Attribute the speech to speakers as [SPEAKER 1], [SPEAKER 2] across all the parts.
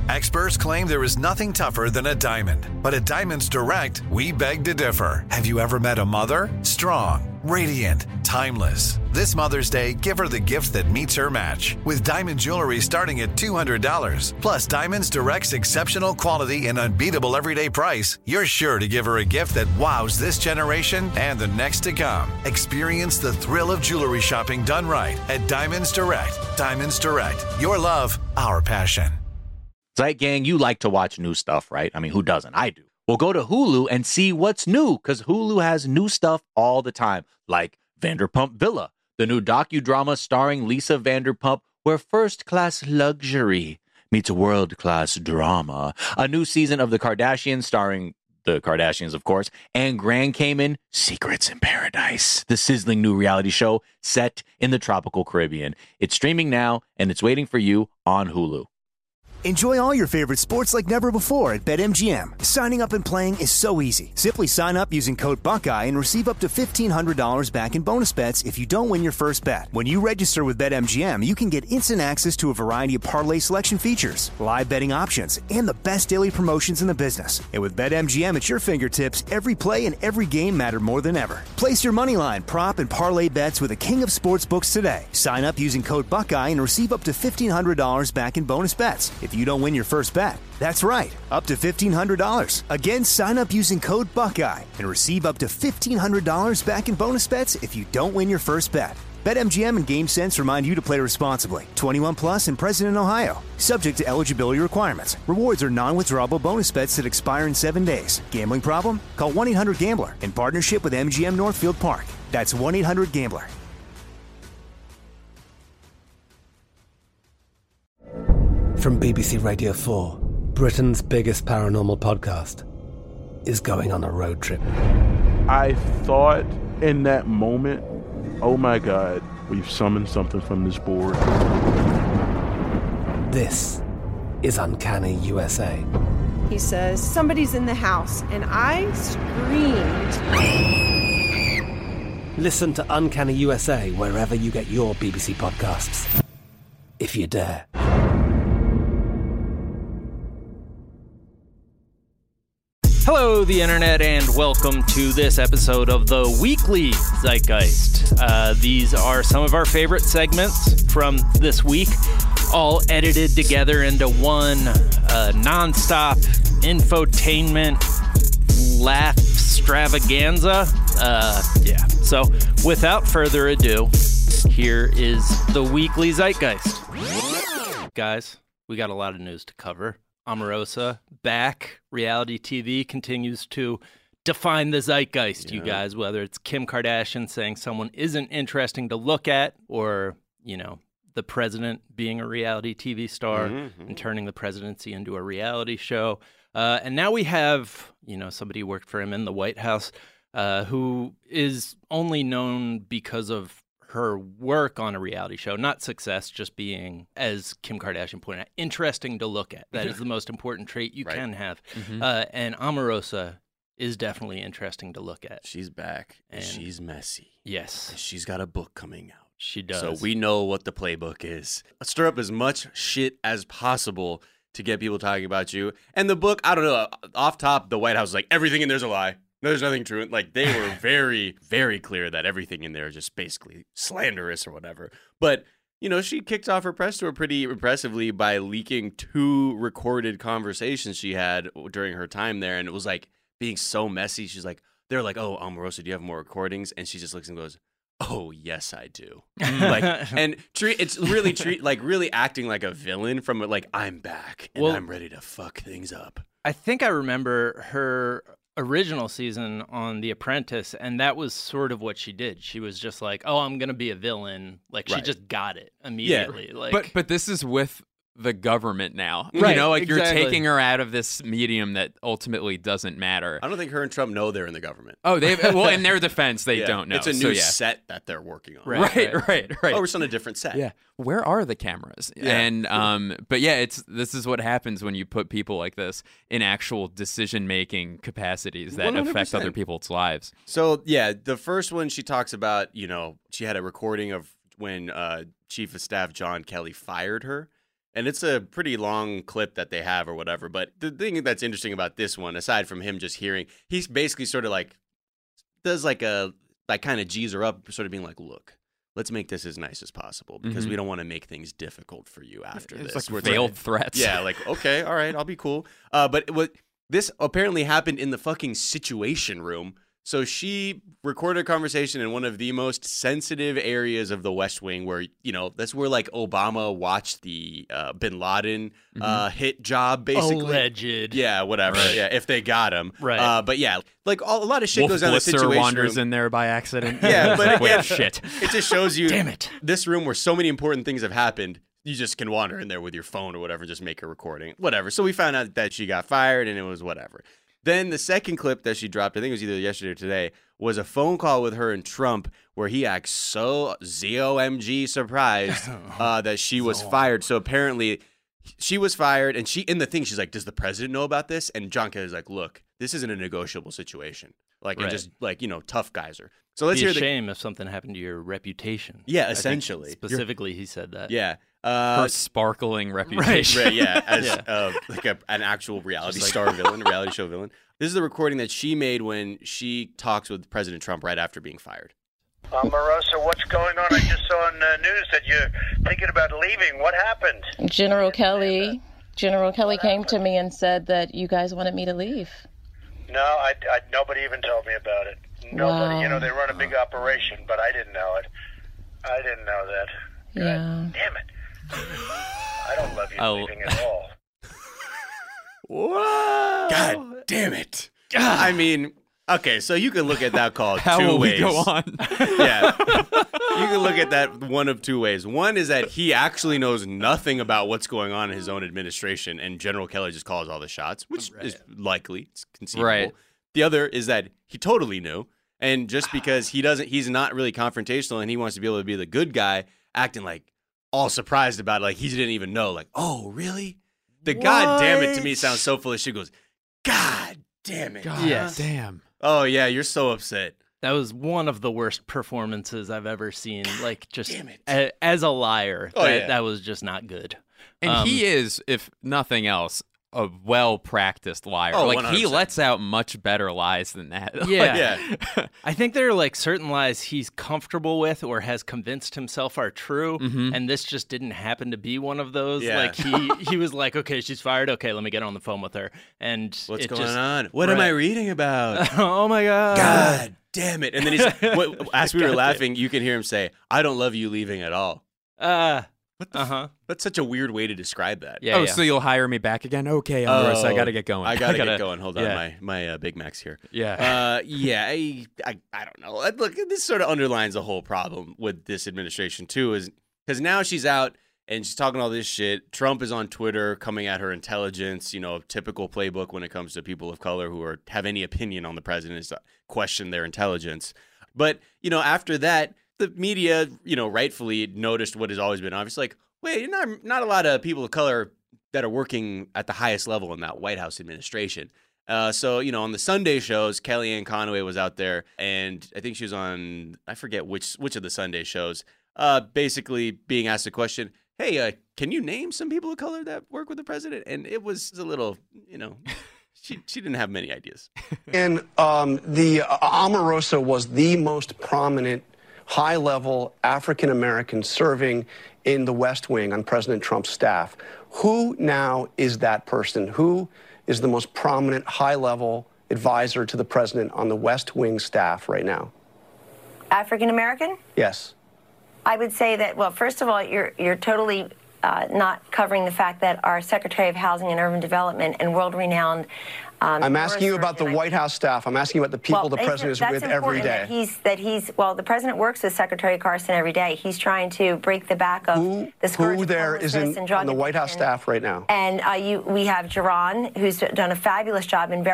[SPEAKER 1] Experts claim there is nothing tougher than a diamond. But at Diamonds Direct, we beg to differ. Have you ever met a mother? Strong, radiant, timeless. This Mother's Day, give her the gift that meets her match. With diamond jewelry starting at $200. Plus Diamonds Direct's exceptional quality and unbeatable everyday price, you're sure to give her a gift that wows this generation and the next to come. Experience the thrill of jewelry shopping done right at Diamonds Direct. Diamonds Direct. Your love, our passion.
[SPEAKER 2] Zeit Gang, you like to watch new stuff, right? I mean, who doesn't? I do. Well, go to Hulu and see what's new, because Hulu has new stuff all the time, like Vanderpump Villa, the new docudrama starring Lisa Vanderpump, where first-class luxury meets world-class drama. A new season of The Kardashians starring the Kardashians, of course, and Grand Cayman, Secrets in Paradise, the sizzling new reality show set in the tropical Caribbean. It's streaming now, and it's waiting for you on Hulu.
[SPEAKER 3] Enjoy all your favorite sports like never before at BetMGM. Signing up and playing is so easy. Simply sign up using code Buckeye and receive up to $1,500 back in bonus bets if you don't win your first bet. When you register with BetMGM, you can get instant access to a variety of parlay selection features, live betting options, and the best daily promotions in the business. And with BetMGM at your fingertips, every play and every game matter more than ever. Place your moneyline, prop, and parlay bets with the king of sportsbooks today. Sign up using code Buckeye and receive up to $1,500 back in bonus bets if you don't win your first bet. That's right, up to $1,500. Again, sign up using code Buckeye and receive up to $1,500 back in bonus bets if you don't win your first bet. BetMGM and GameSense remind you to play responsibly. 21 plus and present in Ohio. Subject to eligibility requirements. Rewards are non-withdrawable bonus bets that expire in 7 days. Gambling problem? Call 1-800-GAMBLER in partnership with MGM Northfield Park. That's 1-800-GAMBLER.
[SPEAKER 4] From BBC Radio 4, Britain's biggest paranormal podcast is going on a road trip.
[SPEAKER 5] I thought in that moment, oh my God, we've summoned something from this board.
[SPEAKER 4] This is Uncanny USA.
[SPEAKER 6] He says, somebody's in the house, and I screamed.
[SPEAKER 4] Listen to Uncanny USA wherever you get your BBC podcasts, if you dare.
[SPEAKER 7] Hello, the internet, and welcome to this episode of the Weekly Zeitgeist. These are some of our favorite segments from this week, all edited together into one non-stop infotainment laugh extravaganza. So without further ado, here is the Weekly Zeitgeist. Guys, we got a lot of news to cover. Omarosa back. Reality TV continues to define the zeitgeist, you guys, whether it's Kim Kardashian saying someone isn't interesting to look at, or, you know, the president being a reality TV star and turning the presidency into a reality show. And now we have, you know, somebody who worked for him in the White House who is only known because of her work on a reality show, not success, just being, as Kim Kardashian pointed out, interesting to look at. That is the most important trait you can have. And Omarosa is definitely interesting to look at.
[SPEAKER 8] She's back, and she's messy.
[SPEAKER 7] Yes.
[SPEAKER 8] And she's got a book coming out.
[SPEAKER 7] She does.
[SPEAKER 8] So we know what the playbook is. Stir up as much shit as possible to get people talking about you. And the book, I don't know, off top, the White House is like, everything in there's a lie. No, there's nothing true. Like, they were very, very clear that everything in there is just basically slanderous or whatever. But, you know, she kicked off her press tour pretty impressively by leaking 2 recorded conversations she had during her time there. And it was like being so messy. She's like, they're like, oh, Omarosa, do you have more recordings? And she just looks and goes, oh, yes, I do. It's really acting like a villain from like, I'm back and I'm ready to fuck things up.
[SPEAKER 7] I think I remember her original season on The Apprentice, and that was sort of what she did. She was just like, oh, I'm gonna be a villain. Like, she just got it immediately. Yeah. Like,
[SPEAKER 9] but this is with the government now.
[SPEAKER 7] Right,
[SPEAKER 9] you know, like
[SPEAKER 7] exactly.
[SPEAKER 9] You're taking her out of this medium that ultimately doesn't matter.
[SPEAKER 8] I don't think her and Trump know they're in the government.
[SPEAKER 9] Oh, well, in their defense, they don't know.
[SPEAKER 8] It's a new set that they're working on.
[SPEAKER 9] Right.
[SPEAKER 8] Oh, we're just on a different set.
[SPEAKER 9] Yeah. Where are the cameras?
[SPEAKER 8] Yeah.
[SPEAKER 9] And but yeah, this is what happens when you put people like this in actual decision-making capacities that
[SPEAKER 8] 100%.
[SPEAKER 9] affect other people's lives.
[SPEAKER 8] So yeah, the first one she talks about, you know, she had a recording of when Chief of Staff John Kelly fired her. And it's a pretty long clip that they have or whatever. But the thing that's interesting about this one, aside from him just hearing, he's basically sort of like, does like kind of G's her up, sort of being like, look, let's make this as nice as possible because we don't want to make things difficult for you after this.
[SPEAKER 9] It's like veiled threats.
[SPEAKER 8] Yeah, like, okay, all right, I'll be cool. But this apparently happened in the fucking Situation Room. So she recorded a conversation in one of the most sensitive areas of the West Wing where, that's where like Obama watched the Bin Laden hit job, basically.
[SPEAKER 7] Alleged.
[SPEAKER 8] Yeah, whatever.
[SPEAKER 7] Right.
[SPEAKER 8] Yeah, if they got him.
[SPEAKER 7] Right.
[SPEAKER 8] But yeah, like a lot of shit
[SPEAKER 9] Wolf
[SPEAKER 8] goes on in the
[SPEAKER 9] Blitzer
[SPEAKER 8] Situation
[SPEAKER 9] wanders
[SPEAKER 8] Room.
[SPEAKER 9] in there by accident.
[SPEAKER 8] Yeah, but
[SPEAKER 9] like, wait,
[SPEAKER 8] again,
[SPEAKER 9] shit.
[SPEAKER 8] It just shows you
[SPEAKER 7] Damn it.
[SPEAKER 8] This room where so many important things have happened, you just can wander in there with your phone or whatever, just make a recording. Whatever. So we found out that she got fired and it was whatever. Then the second clip that she dropped, I think it was either yesterday or today, was a phone call with her and Trump where he acts so ZOMG surprised that she was fired. So apparently she was fired, and in the thing, she's like, does the president know about this? And John Kelly's like, look, this isn't a negotiable situation. Like, and just like, tough geyser. So let's hear
[SPEAKER 7] the shame if something happened to your reputation.
[SPEAKER 8] Yeah, essentially.
[SPEAKER 7] Specifically, he said that.
[SPEAKER 8] Yeah.
[SPEAKER 9] Her sparkling reputation.
[SPEAKER 8] Right, yeah, as like an actual reality star villain, reality show villain. This is the recording that she made when she talks with President Trump right after being fired.
[SPEAKER 10] Omarosa, what's going on? I just saw on the news that you're thinking about leaving. What happened?
[SPEAKER 11] General Kelly came to me and said that you guys wanted me to leave.
[SPEAKER 10] No, nobody even told me about it. Nobody.
[SPEAKER 11] Wow.
[SPEAKER 10] They run a big operation, but I didn't know it. I didn't know that.
[SPEAKER 11] Yeah.
[SPEAKER 10] God damn it. I don't love you leaving at all.
[SPEAKER 8] Whoa. God damn it. I mean, okay, so you can look at that call
[SPEAKER 9] How
[SPEAKER 8] two
[SPEAKER 9] will
[SPEAKER 8] ways.
[SPEAKER 9] we go on?
[SPEAKER 8] Yeah. You can look at that one of two ways. One is that he actually knows nothing about what's going on in his own administration, and General Kelly just calls all the shots, which is likely. It's conceivable.
[SPEAKER 9] Right.
[SPEAKER 8] The other is that he totally knew, and just because he's not really confrontational and he wants to be able to be the good guy, acting like all surprised about it, like he didn't even know, like, oh, really? The God damn it to me sounds so full of shit. Goes, God damn it.
[SPEAKER 9] God damn.
[SPEAKER 8] Oh, yeah, you're so upset.
[SPEAKER 7] That was one of the worst performances I've ever seen. Like, just as a liar, that was just not good.
[SPEAKER 9] And he is, if nothing else, a well-practiced liar.
[SPEAKER 8] Oh,
[SPEAKER 9] like
[SPEAKER 8] 100%.
[SPEAKER 9] he lets out much better lies than that.
[SPEAKER 7] Yeah. I think there are like certain lies he's comfortable with or has convinced himself are true, and this just didn't happen to be one of those.
[SPEAKER 8] Yeah.
[SPEAKER 7] Like he was like, okay, she's fired. Okay, let me get on the phone with her. And
[SPEAKER 8] What's going on? What am I reading about?
[SPEAKER 7] Oh my God.
[SPEAKER 8] God damn it. And then as we were laughing, you can hear him say, I don't love you leaving at all. That's such a weird way to describe that.
[SPEAKER 7] Yeah.
[SPEAKER 9] So you'll hire me back again? Okay, Omarosa, I gotta get going.
[SPEAKER 8] I gotta get going. Hold on, my Big Mac's here.
[SPEAKER 9] Yeah.
[SPEAKER 8] I don't know. Look, this sort of underlines the whole problem with this administration too, is because now she's out and she's talking all this shit. Trump is on Twitter coming at her intelligence. Typical playbook when it comes to people of color who have any opinion on the president is to question their intelligence. But after that, the media, rightfully noticed what has always been obvious. Like, wait, not a lot of people of color that are working at the highest level in that White House administration. So, on the Sunday shows, Kellyanne Conway was out there, and I think she was on, I forget which of the Sunday shows, basically being asked a question, hey, can you name some people of color that work with the president? And it was a little, she didn't have many ideas.
[SPEAKER 12] And the Omarosa was the most prominent high-level African-American serving in the West Wing on President Trump's staff. Who now is that person? Who is the most prominent high-level advisor to the president on the West Wing staff right now?
[SPEAKER 13] African-American?
[SPEAKER 12] Yes.
[SPEAKER 13] I would say that, well, first of all, you're totally not covering the fact that our Secretary of Housing and Urban Development and world-renowned
[SPEAKER 12] I'm asking you about the White House staff. I'm asking you about the people the president is with every day.
[SPEAKER 13] The president works with Secretary Carson every day. He's trying to break the back of the scourge
[SPEAKER 12] who
[SPEAKER 13] of
[SPEAKER 12] there is on the White House staff right now?
[SPEAKER 13] And we have Jerron, who's done a fabulous job and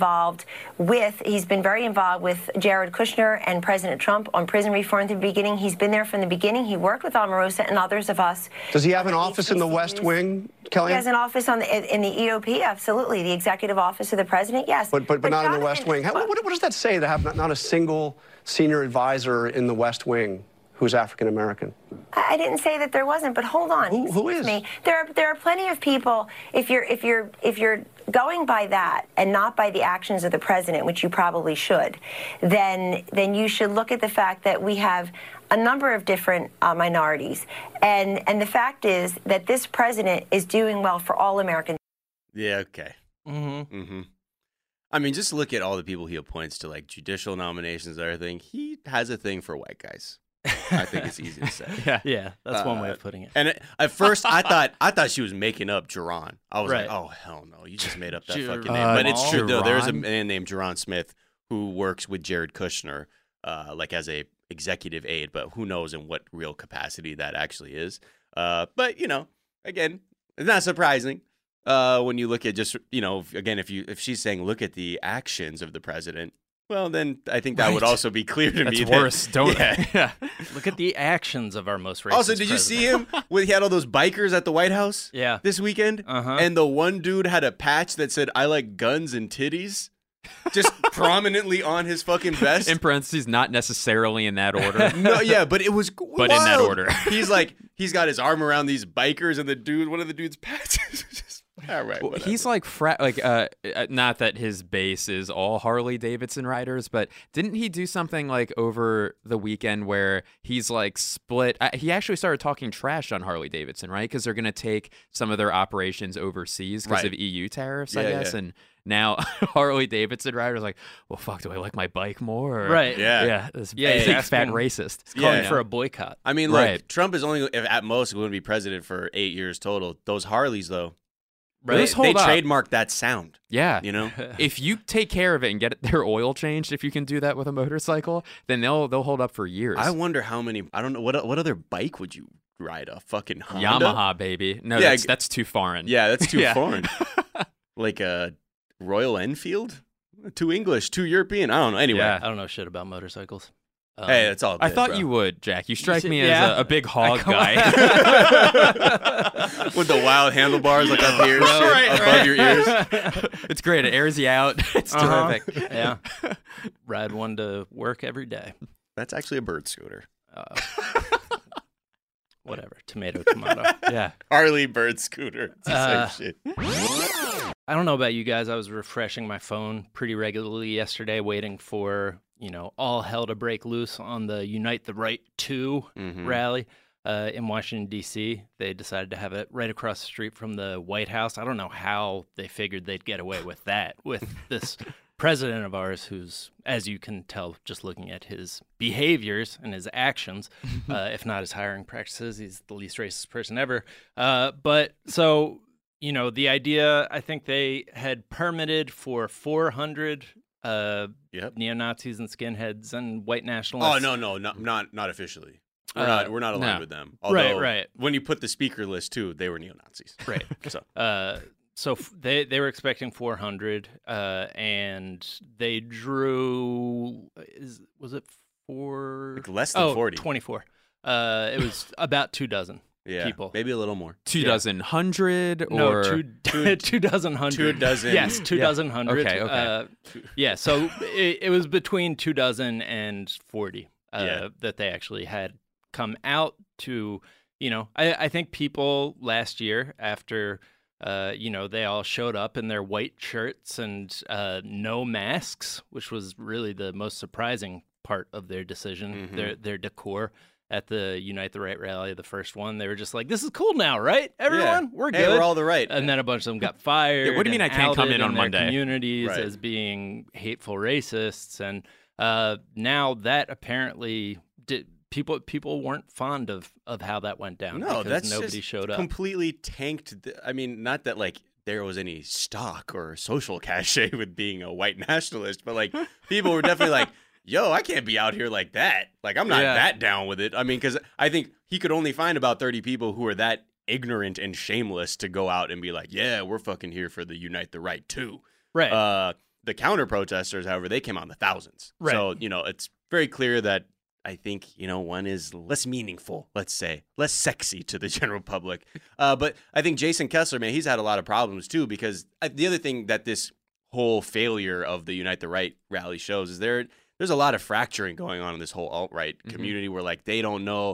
[SPEAKER 13] he's been very involved with Jared Kushner and President Trump on prison reform from the beginning. He's been there from the beginning. He worked with Omarosa and others of us.
[SPEAKER 12] Does he have an office in the West Wing, Kellyanne?
[SPEAKER 13] He has an office in the EOP, absolutely. The executive office of the president, yes.
[SPEAKER 12] But not in the West Wing. What does that say to have not a single senior advisor in the West Wing who's African American?
[SPEAKER 13] I didn't say that there wasn't, but hold on.
[SPEAKER 12] Who is?
[SPEAKER 13] Me. There are plenty of people. If you're going by that and not by the actions of the president, which you probably should, then you should look at the fact that we have a number of different minorities, and the fact is that this president is doing well for all Americans.
[SPEAKER 8] Yeah. Okay. I mean, just look at all the people he appoints to like judicial nominations and everything. He has a thing for white guys. I think it's easy to say.
[SPEAKER 7] Yeah, that's one way of putting it.
[SPEAKER 8] And at first, I thought she was making up Jerron. I was
[SPEAKER 7] Right.
[SPEAKER 8] like, oh hell no, you just made up that fucking name. But it's true though. There's a man named Jerron Smith who works with Jared Kushner, like as a executive aide. But who knows in what real capacity that actually is. But you know, again, it's not surprising. When you look at just, you know, again, if she's saying look at the actions of the president, well, then I think that would also be clear to me.
[SPEAKER 7] That's worse, don't
[SPEAKER 8] it?
[SPEAKER 7] Yeah. Look at the actions of our most racist
[SPEAKER 8] Also, did you see him when he had all those bikers at the White House?
[SPEAKER 7] Yeah.
[SPEAKER 8] This weekend? And the one dude had a patch that said, "I like guns and titties." Just prominently on his fucking vest.
[SPEAKER 9] In parentheses, not necessarily in that order.
[SPEAKER 8] No, yeah, but it was
[SPEAKER 9] But
[SPEAKER 8] wild.
[SPEAKER 9] in that order.
[SPEAKER 8] He's got his arm around these bikers, and one of the dude's patches is just, all right,
[SPEAKER 9] Well,
[SPEAKER 8] whatever.
[SPEAKER 9] he's like not that his base is all Harley Davidson riders, but didn't he do something like over the weekend where he's like split? He actually started talking trash on Harley Davidson, right? Because they're going to take some of their operations overseas because of EU tariffs, I guess. And now Harley Davidson riders like, well, fuck, do I like my bike more? Or,
[SPEAKER 7] Right.
[SPEAKER 9] Yeah. This big fat racist.
[SPEAKER 7] He's calling for a boycott.
[SPEAKER 8] I mean, look, Trump is only at most going to be president for 8 years total. Those Harleys, though, they trademarked that sound.
[SPEAKER 9] Yeah.
[SPEAKER 8] You know,
[SPEAKER 9] if you take care of it and get their oil changed, if you can do that with a motorcycle, then they'll hold up for years.
[SPEAKER 8] I wonder how many. I don't know what other bike would you ride? A fucking Honda?
[SPEAKER 9] Yamaha, baby. No,
[SPEAKER 8] Yeah,
[SPEAKER 9] that's too foreign.
[SPEAKER 8] Yeah, that's too foreign. Like a Royal Enfield? Too English, too European. I don't know. Anyway,
[SPEAKER 7] I don't know shit about motorcycles.
[SPEAKER 8] Hey, that's all good,
[SPEAKER 9] I thought
[SPEAKER 8] bro.
[SPEAKER 9] you would, Jack. You strike me as a big hog guy.
[SPEAKER 8] With the wild handlebars like up here, above your ears.
[SPEAKER 9] It's great. It airs you out. It's terrific.
[SPEAKER 7] Yeah. Ride one to work every day.
[SPEAKER 8] That's actually a bird scooter.
[SPEAKER 7] Whatever. Tomato.
[SPEAKER 9] Yeah.
[SPEAKER 8] Harley bird scooter. It's the same shit.
[SPEAKER 7] I don't know about you guys. I was refreshing my phone pretty regularly yesterday, waiting for, all hell to break loose on the Unite the Right 2 rally in Washington, D.C. They decided to have it right across the street from the White House. I don't know how they figured they'd get away with that, with this president of ours who's, as you can tell just looking at his behaviors and his actions, if not his hiring practices, he's the least racist person ever. But so... the idea, I think they had permitted for 400 neo-Nazis and skinheads and white nationalists.
[SPEAKER 8] Oh, no, not officially. We're not aligned with them.
[SPEAKER 7] Although, right.
[SPEAKER 8] When you put the speaker list, too, they were neo-Nazis.
[SPEAKER 7] Right. So they were expecting 400, and they drew, was it four?
[SPEAKER 8] Like less than 40.
[SPEAKER 7] 24. It was about 24 people.
[SPEAKER 8] Maybe a little more.
[SPEAKER 9] 2,100 or
[SPEAKER 7] no, 2,100.
[SPEAKER 8] 2 dozen.
[SPEAKER 7] Yes, 2,100.
[SPEAKER 9] Okay.
[SPEAKER 7] Yeah, so it was between 24 and 40 that they actually had come out to. I think people last year after they all showed up in their white shirts and no masks, which was really the most surprising part of their decision. Their decor. At the Unite the Right rally, the first one, they were just like, "This is cool now, right? Everyone, we're good.
[SPEAKER 8] Hey, we're all the right."
[SPEAKER 7] And then a bunch of them got fired.
[SPEAKER 9] Yeah, what do you mean I can't come in on
[SPEAKER 7] their
[SPEAKER 9] Monday?
[SPEAKER 7] Communities as being hateful racists, and now that apparently people weren't fond of how that went down.
[SPEAKER 8] No,
[SPEAKER 7] because
[SPEAKER 8] that's
[SPEAKER 7] nobody
[SPEAKER 8] just
[SPEAKER 7] showed up.
[SPEAKER 8] Completely tanked. I mean, not that like there was any stock or social cachet with being a white nationalist, but like people were definitely like, yo, I can't be out here like that. Like, I'm not that down with it. I mean, because I think he could only find about 30 people who are that ignorant and shameless to go out and be like, yeah, we're fucking here for the Unite the Right too.
[SPEAKER 7] Right.
[SPEAKER 8] The counter protesters, however, they came out in the thousands.
[SPEAKER 7] Right.
[SPEAKER 8] So, it's very clear that I think, one is less meaningful, let's say, less sexy to the general public. But I think Jason Kessler, man, he's had a lot of problems too, because the other thing that this whole failure of the Unite the Right rally shows is they're there's a lot of fracturing going on in this whole alt-right community where like they don't know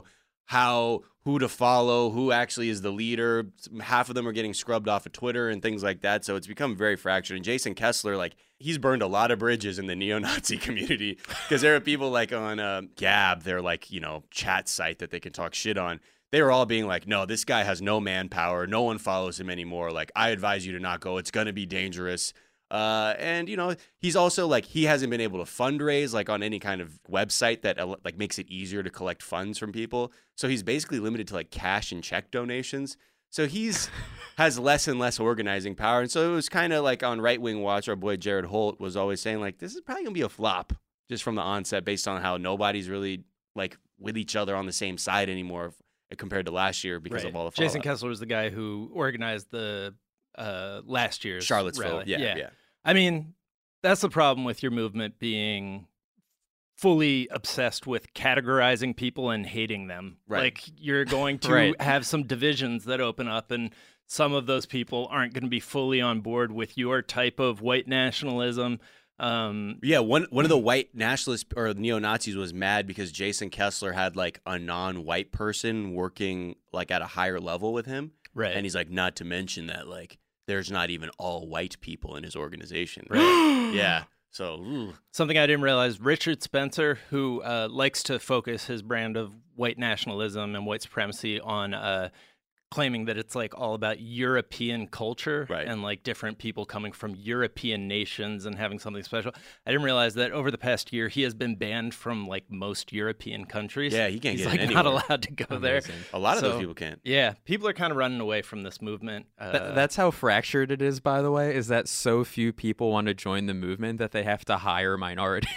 [SPEAKER 8] who to follow, who actually is the leader. Half of them are getting scrubbed off of Twitter and things like that. So it's become very fractured. And Jason Kessler, like, he's burned a lot of bridges in the neo-Nazi community because there are people like on Gab, their like, chat site that they can talk shit on. They were all being like, no, this guy has no manpower. No one follows him anymore. Like, I advise you to not go. It's going to be dangerous. And he's also like, he hasn't been able to fundraise like on any kind of website that like makes it easier to collect funds from people. So he's basically limited to like cash and check donations. So has less and less organizing power. And so it was kind of like on Right Wing Watch, our boy Jared Holt was always saying like, this is probably gonna be a flop just from the onset based on how nobody's really like with each other on the same side anymore compared to last year because of all the fallout.
[SPEAKER 7] Jason Kessler was the guy who organized the last year's
[SPEAKER 8] Charlottesville
[SPEAKER 7] rally.
[SPEAKER 8] Yeah.
[SPEAKER 7] I mean, that's the problem with your movement being fully obsessed with categorizing people and hating them.
[SPEAKER 8] Right.
[SPEAKER 7] Like, you're going to have some divisions that open up, and some of those people aren't going to be fully on board with your type of white nationalism.
[SPEAKER 8] One of the white nationalists or neo-Nazis was mad because Jason Kessler had like a non-white person working like at a higher level with him.
[SPEAKER 7] Right.
[SPEAKER 8] And he's like, not to mention that like there's not even all white people in his organization.
[SPEAKER 7] Right.
[SPEAKER 8] Yeah. So
[SPEAKER 7] something I didn't realize, Richard Spencer, who likes to focus his brand of white nationalism and white supremacy on claiming that it's like all about European culture and like different people coming from European nations and having something special. I didn't realize that over the past year he has been banned from like most European countries.
[SPEAKER 8] Yeah, he can't
[SPEAKER 7] He's
[SPEAKER 8] get
[SPEAKER 7] like
[SPEAKER 8] in
[SPEAKER 7] not
[SPEAKER 8] anywhere.
[SPEAKER 7] allowed to go there.
[SPEAKER 8] A lot of those people can't.
[SPEAKER 7] Yeah, people are kind of running away from this movement.
[SPEAKER 9] That's how fractured it is, by the way, is that so few people want to join the movement that they have to hire minorities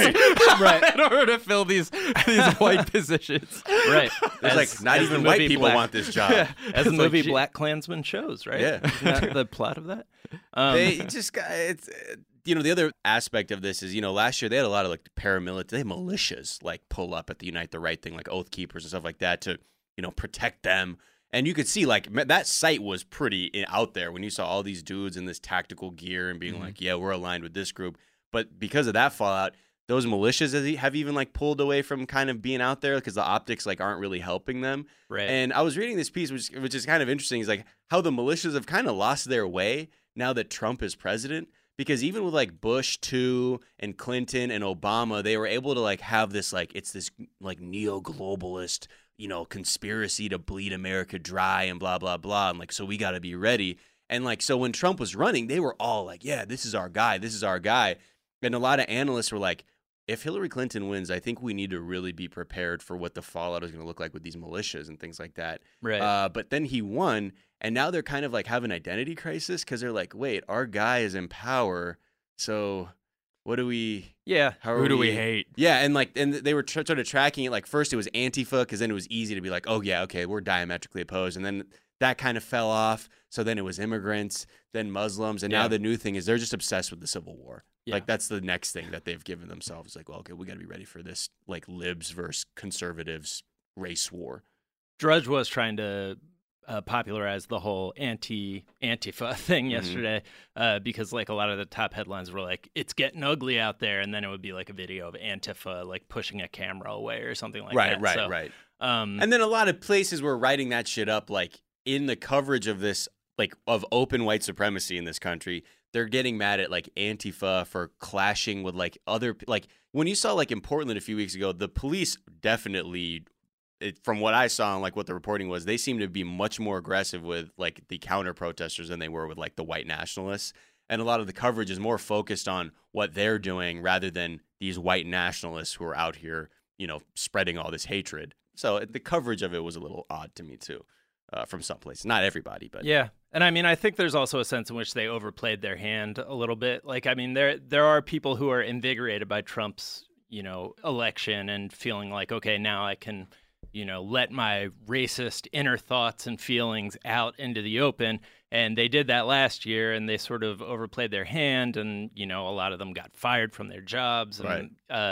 [SPEAKER 7] right.
[SPEAKER 9] in order to fill these white positions.
[SPEAKER 7] Right.
[SPEAKER 8] There's like not even white people want this job.
[SPEAKER 7] Yeah. As the movie
[SPEAKER 8] like,
[SPEAKER 7] Black Klansman shows, right?
[SPEAKER 8] Yeah.
[SPEAKER 7] Isn't that the plot of that?
[SPEAKER 8] They just got it's the other aspect of this is last year they had a lot of like paramilitary militias like pull up at the Unite the Right thing, like Oath Keepers and stuff like that to protect them. And you could see like that site was pretty out there when you saw all these dudes in this tactical gear and being like, yeah, we're aligned with this group. But because of that fallout, those militias have even like pulled away from kind of being out there because the optics like aren't really helping them.
[SPEAKER 7] Right.
[SPEAKER 8] And I was reading this piece, which is kind of interesting. Is like how the militias have kind of lost their way now that Trump is president. Because even with like Bush too and Clinton and Obama, they were able to like have this like it's this like neo-globalist conspiracy to bleed America dry and blah blah blah. And like so we got to be ready. And like so when Trump was running, they were all like, yeah, this is our guy. This is our guy. And a lot of analysts were like, if Hillary Clinton wins, I think we need to really be prepared for what the fallout is going to look like with these militias and things like that.
[SPEAKER 7] Right.
[SPEAKER 8] But then he won, and now they're kind of like have an identity crisis because they're like, wait, our guy is in power, so what do we?
[SPEAKER 7] Yeah.
[SPEAKER 9] Who do we hate?
[SPEAKER 8] Yeah, and they were sort of tracking it. Like first it was Antifa because then it was easy to be like, oh yeah, okay, we're diametrically opposed, and then that kind of fell off. So then it was immigrants, then Muslims, and now the new thing is they're just obsessed with the Civil War. Yeah. Like that's the next thing that they've given themselves. Like, well, okay, we got to be ready for this, like libs versus conservatives race war.
[SPEAKER 7] Drudge was trying to popularize the whole Antifa thing yesterday because like a lot of the top headlines were like, it's getting ugly out there. And then it would be like a video of Antifa like pushing a camera away or something like that.
[SPEAKER 8] Right. And then a lot of places were writing that shit up like in the coverage of this, like of open white supremacy in this country. They're getting mad at like Antifa for clashing with like other, like when you saw like in Portland a few weeks ago, the police definitely, from what I saw and like what the reporting was, they seem to be much more aggressive with like the counter protesters than they were with like the white nationalists. And a lot of the coverage is more focused on what they're doing rather than these white nationalists who are out here, spreading all this hatred. So the coverage of it was a little odd to me too, from some places. Not everybody, but
[SPEAKER 7] yeah. And I mean, I think there's also a sense in which they overplayed their hand a little bit. Like, I mean, there are people who are invigorated by Trump's, election and feeling like, okay, now I can, let my racist inner thoughts and feelings out into the open. And they did that last year, and they sort of overplayed their hand, and a lot of them got fired from their jobs. And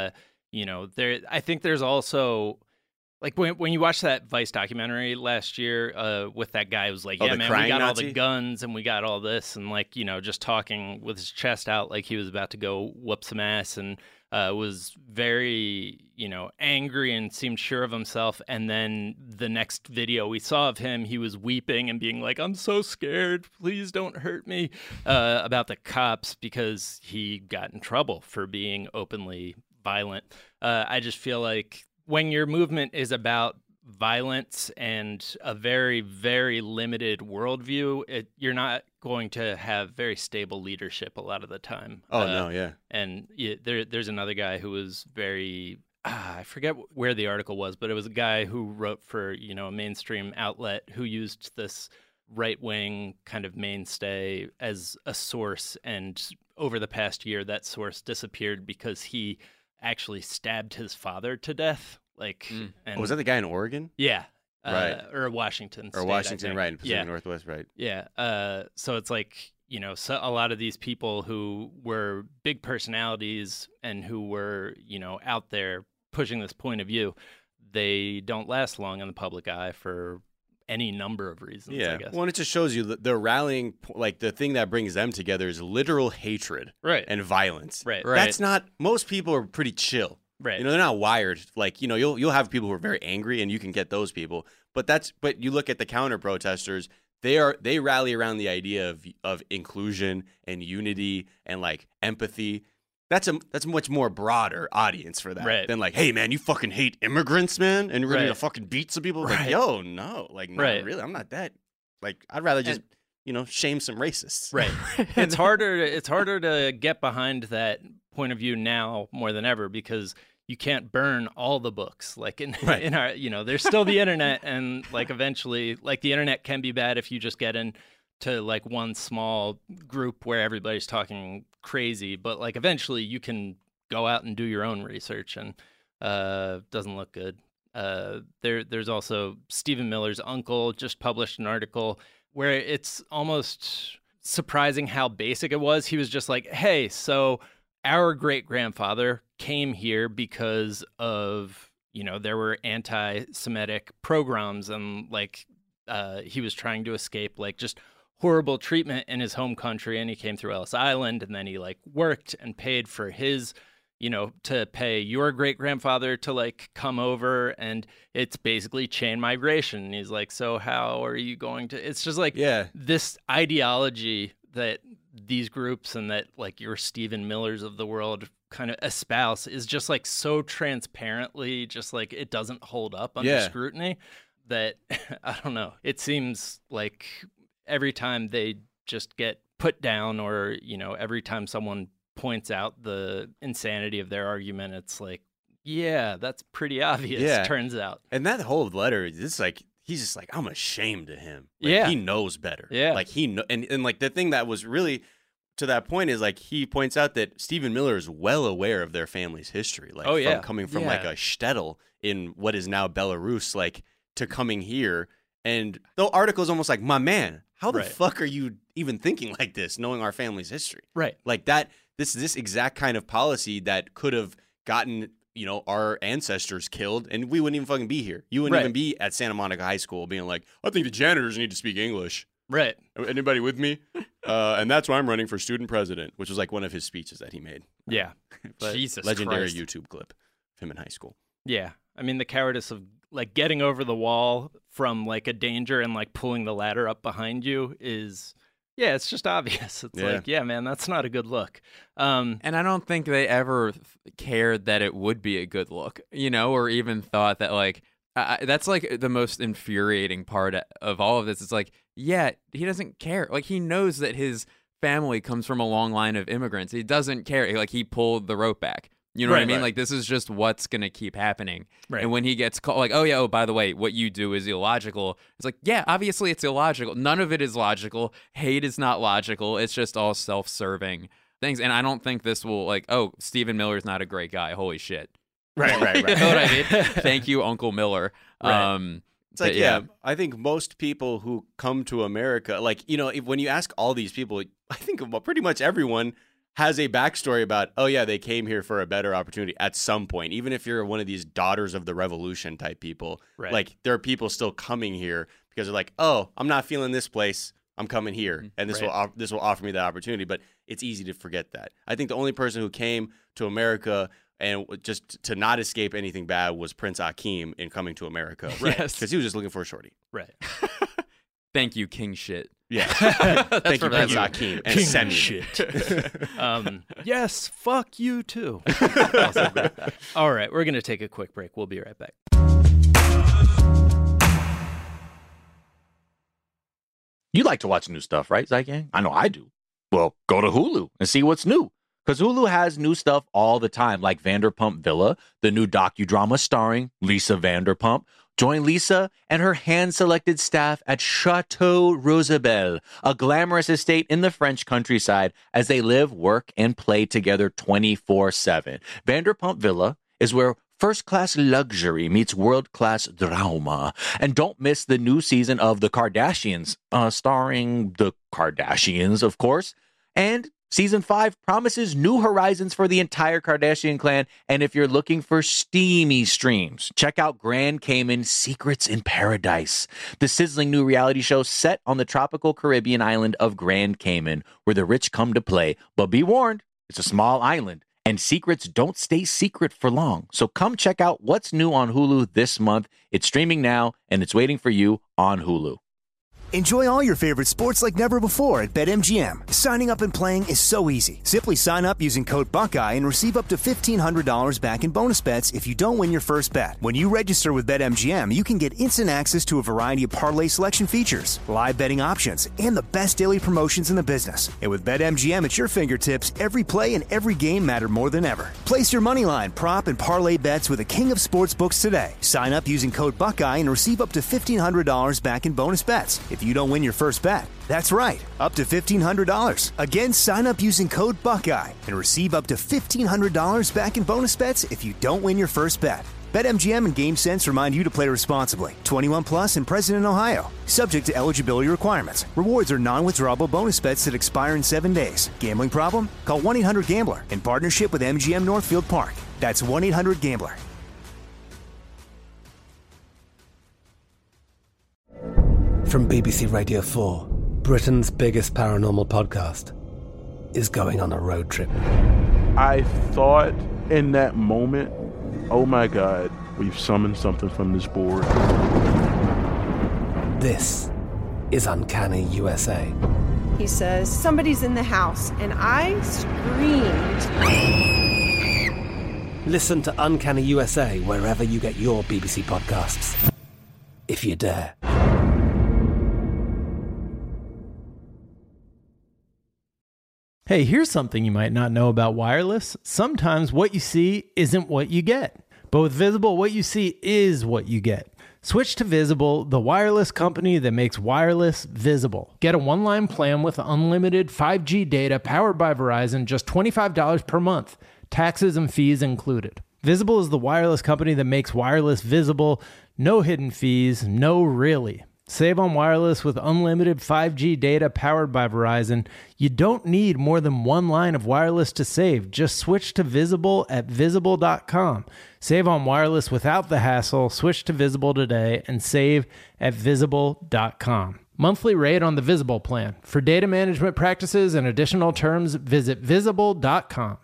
[SPEAKER 7] I think there's also. Like when you watch that Vice documentary last year with that guy who's like, yeah, man, we got all the guns and we got all this, and like, just talking with his chest out like he was about to go whoop some ass. And was very, angry and seemed sure of himself. And then the next video we saw of him, he was weeping and being like, I'm so scared. Please don't hurt me, about the cops because he got in trouble for being openly violent. I just feel like when your movement is about violence and a very, very limited worldview, you're not going to have very stable leadership a lot of the time.
[SPEAKER 8] No, yeah.
[SPEAKER 7] And there's another guy who was very, I forget where the article was, but it was a guy who wrote for, a mainstream outlet who used this right-wing kind of mainstay as a source. And over the past year, that source disappeared because he actually stabbed his father to death. And
[SPEAKER 8] was that the guy in Oregon?
[SPEAKER 7] Yeah.
[SPEAKER 8] Right.
[SPEAKER 7] Or Washington State.
[SPEAKER 8] Or Washington, right, in Pacific
[SPEAKER 7] Yeah.
[SPEAKER 8] Northwest, right.
[SPEAKER 7] Yeah. So it's like, so a lot of these people who were big personalities and who were, out there pushing this point of view, they don't last long in the public eye for any number of reasons, I guess.
[SPEAKER 8] Well, and it just shows you that the rallying, the thing that brings them together is literal hatred
[SPEAKER 7] and
[SPEAKER 8] violence.
[SPEAKER 7] Right.
[SPEAKER 8] That's not, most people are pretty chill.
[SPEAKER 7] Right.
[SPEAKER 8] They're not wired. You'll have people who are very angry, and you can get those people. But you look at the counter protesters. They rally around the idea of inclusion and unity and empathy. That's a much more broader audience for that than hey man, you fucking hate immigrants, man, and you're ready to fucking beat some people. Yo, no, not really. I'm not that. I'd rather just shame some racists.
[SPEAKER 7] Right. It's harder to get behind that point of view now more than ever because you can't burn all the books. In our, there's still the internet, and eventually, the internet can be bad if you just get into one small group where everybody's talking crazy. But eventually, you can go out and do your own research, and doesn't look good. There's also Stephen Miller's uncle just published an article where it's almost surprising how basic it was. He was just like, hey, so our great-grandfather came here because of, there were anti-Semitic pogroms and he was trying to escape just horrible treatment in his home country, and he came through Ellis Island, and then he worked and paid for his, to pay your great-grandfather to come over, and it's basically chain migration. And he's like, so how are you going to, it's just this ideology that these groups and that your Stephen Millers of the world kind of espouse is just so transparently just it doesn't hold up under scrutiny that I don't know. It seems like every time they just get put down or, every time someone points out the insanity of their argument, it's that's pretty obvious, turns out.
[SPEAKER 8] And that whole letter, it's he's just I'm ashamed of him. He knows better.
[SPEAKER 7] Yeah.
[SPEAKER 8] And the thing that was really to that point is he points out that Stephen Miller is well aware of their family's history. Coming from a shtetl in what is now Belarus, to coming here. And the article is almost my man, how the fuck are you even thinking like this, knowing our family's history?
[SPEAKER 7] Right.
[SPEAKER 8] This exact kind of policy that could have gotten our ancestors killed, and we wouldn't even fucking be here. You wouldn't even be at Santa Monica High School being I think the janitors need to speak English.
[SPEAKER 7] Right.
[SPEAKER 8] Anybody with me? And that's why I'm running for student president, which was one of his speeches that he made.
[SPEAKER 7] Yeah.
[SPEAKER 9] Jesus
[SPEAKER 8] legendary
[SPEAKER 9] Christ.
[SPEAKER 8] YouTube clip of him in high school.
[SPEAKER 7] Yeah. I mean, the cowardice of getting over the wall from a danger and pulling the ladder up behind you is... Yeah, it's just obvious. It's man, that's not a good look.
[SPEAKER 9] And I don't think they ever cared that it would be a good look, or even thought that that's the most infuriating part of all of this. It's he doesn't care. He knows that his family comes from a long line of immigrants. He doesn't care. He pulled the rope back. You know what I mean? This is just what's going to keep happening.
[SPEAKER 7] Right.
[SPEAKER 9] And when he gets called, oh, by the way, what you do is illogical. It's obviously it's illogical. None of it is logical. Hate is not logical. It's just all self-serving things. And I don't think this will Stephen Miller's not a great guy. Holy shit.
[SPEAKER 7] Right.
[SPEAKER 9] You know what I mean? Thank you, Uncle Miller.
[SPEAKER 8] Right. It's I think most people who come to America, when you ask all these people, I think pretty much everyone has a backstory about, they came here for a better opportunity at some point. Even if you're one of these daughters of the revolution type people, there are people still coming here because they're I'm not feeling this place. I'm coming here, and this will offer me that opportunity. But it's easy to forget that. I think the only person who came to America and just to not escape anything bad was Prince Akeem in coming to America.
[SPEAKER 9] Right. Yes.
[SPEAKER 8] Because he was just looking for a shorty.
[SPEAKER 7] Right.
[SPEAKER 9] Thank you, King Shit.
[SPEAKER 8] Yeah. Thank you, Prince Akeem and
[SPEAKER 7] King
[SPEAKER 8] Semi.
[SPEAKER 7] Shit. Yes, fuck you too. Also great. All right, we're going to take a quick break. We'll be right back.
[SPEAKER 2] You like to watch new stuff, right, Zygang? I know I do. Well, go to Hulu and see what's new. Because Hulu has new stuff all the time, like Vanderpump Villa, the new docudrama starring Lisa Vanderpump. Join Lisa and her hand-selected staff at Chateau Rosabelle, a glamorous estate in the French countryside, as they live, work, and play together 24/7. Vanderpump Villa is where first-class luxury meets world-class drama. And don't miss the new season of The Kardashians, starring the Kardashians, of course. And Season 5 promises new horizons for the entire Kardashian clan. And if you're looking for steamy streams, check out Grand Cayman Secrets in Paradise, the sizzling new reality show set on the tropical Caribbean island of Grand Cayman, where the rich come to play. But be warned, it's a small island, and secrets don't stay secret for long. So come check out what's new on Hulu this month. It's streaming now, and it's waiting for you on Hulu.
[SPEAKER 3] Enjoy all your favorite sports like never before at BetMGM. Signing up and playing is so easy. Simply sign up using code Buckeye and receive up to $1,500 back in bonus bets if you don't win your first bet. When you register with BetMGM, you can get instant access to a variety of parlay selection features, live betting options, and the best daily promotions in the business. And with BetMGM at your fingertips, every play and every game matter more than ever. Place your moneyline, prop, and parlay bets with the king of sportsbooks today. Sign up using code Buckeye and receive up to $1,500 back in bonus bets if you don't win your first bet. That's right, up to $1,500. Again, sign up using code Buckeye and receive up to $1,500 back in bonus bets if you don't win your first bet. BetMGM and GameSense remind you to play responsibly. 21 plus and present in Ohio. Subject to eligibility requirements. Rewards are non-withdrawable bonus bets that expire in 7 days. Gambling problem? Call 1-800-GAMBLER in partnership with MGM Northfield Park. That's 1-800-GAMBLER.
[SPEAKER 4] From BBC Radio 4, Britain's biggest paranormal podcast is going on a road trip.
[SPEAKER 5] I thought in that moment, oh my God, we've summoned something from this board.
[SPEAKER 4] This is Uncanny USA.
[SPEAKER 6] He says, somebody's in the house, and I screamed.
[SPEAKER 4] Listen to Uncanny USA wherever you get your BBC podcasts, if you dare.
[SPEAKER 14] Hey, here's something you might not know about wireless. Sometimes what you see isn't what you get. But with Visible, what you see is what you get. Switch to Visible, the wireless company that makes wireless visible. Get a one-line plan with unlimited 5G data powered by Verizon, just $25 per month. Taxes and fees included. Visible is the wireless company that makes wireless visible. No hidden fees, no really. Save on wireless with unlimited 5G data powered by Verizon. You don't need more than one line of wireless to save. Just switch to Visible at Visible.com. Save on wireless without the hassle. Switch to Visible today and save at Visible.com. Monthly rate on the Visible plan. For data management practices and additional terms, visit Visible.com.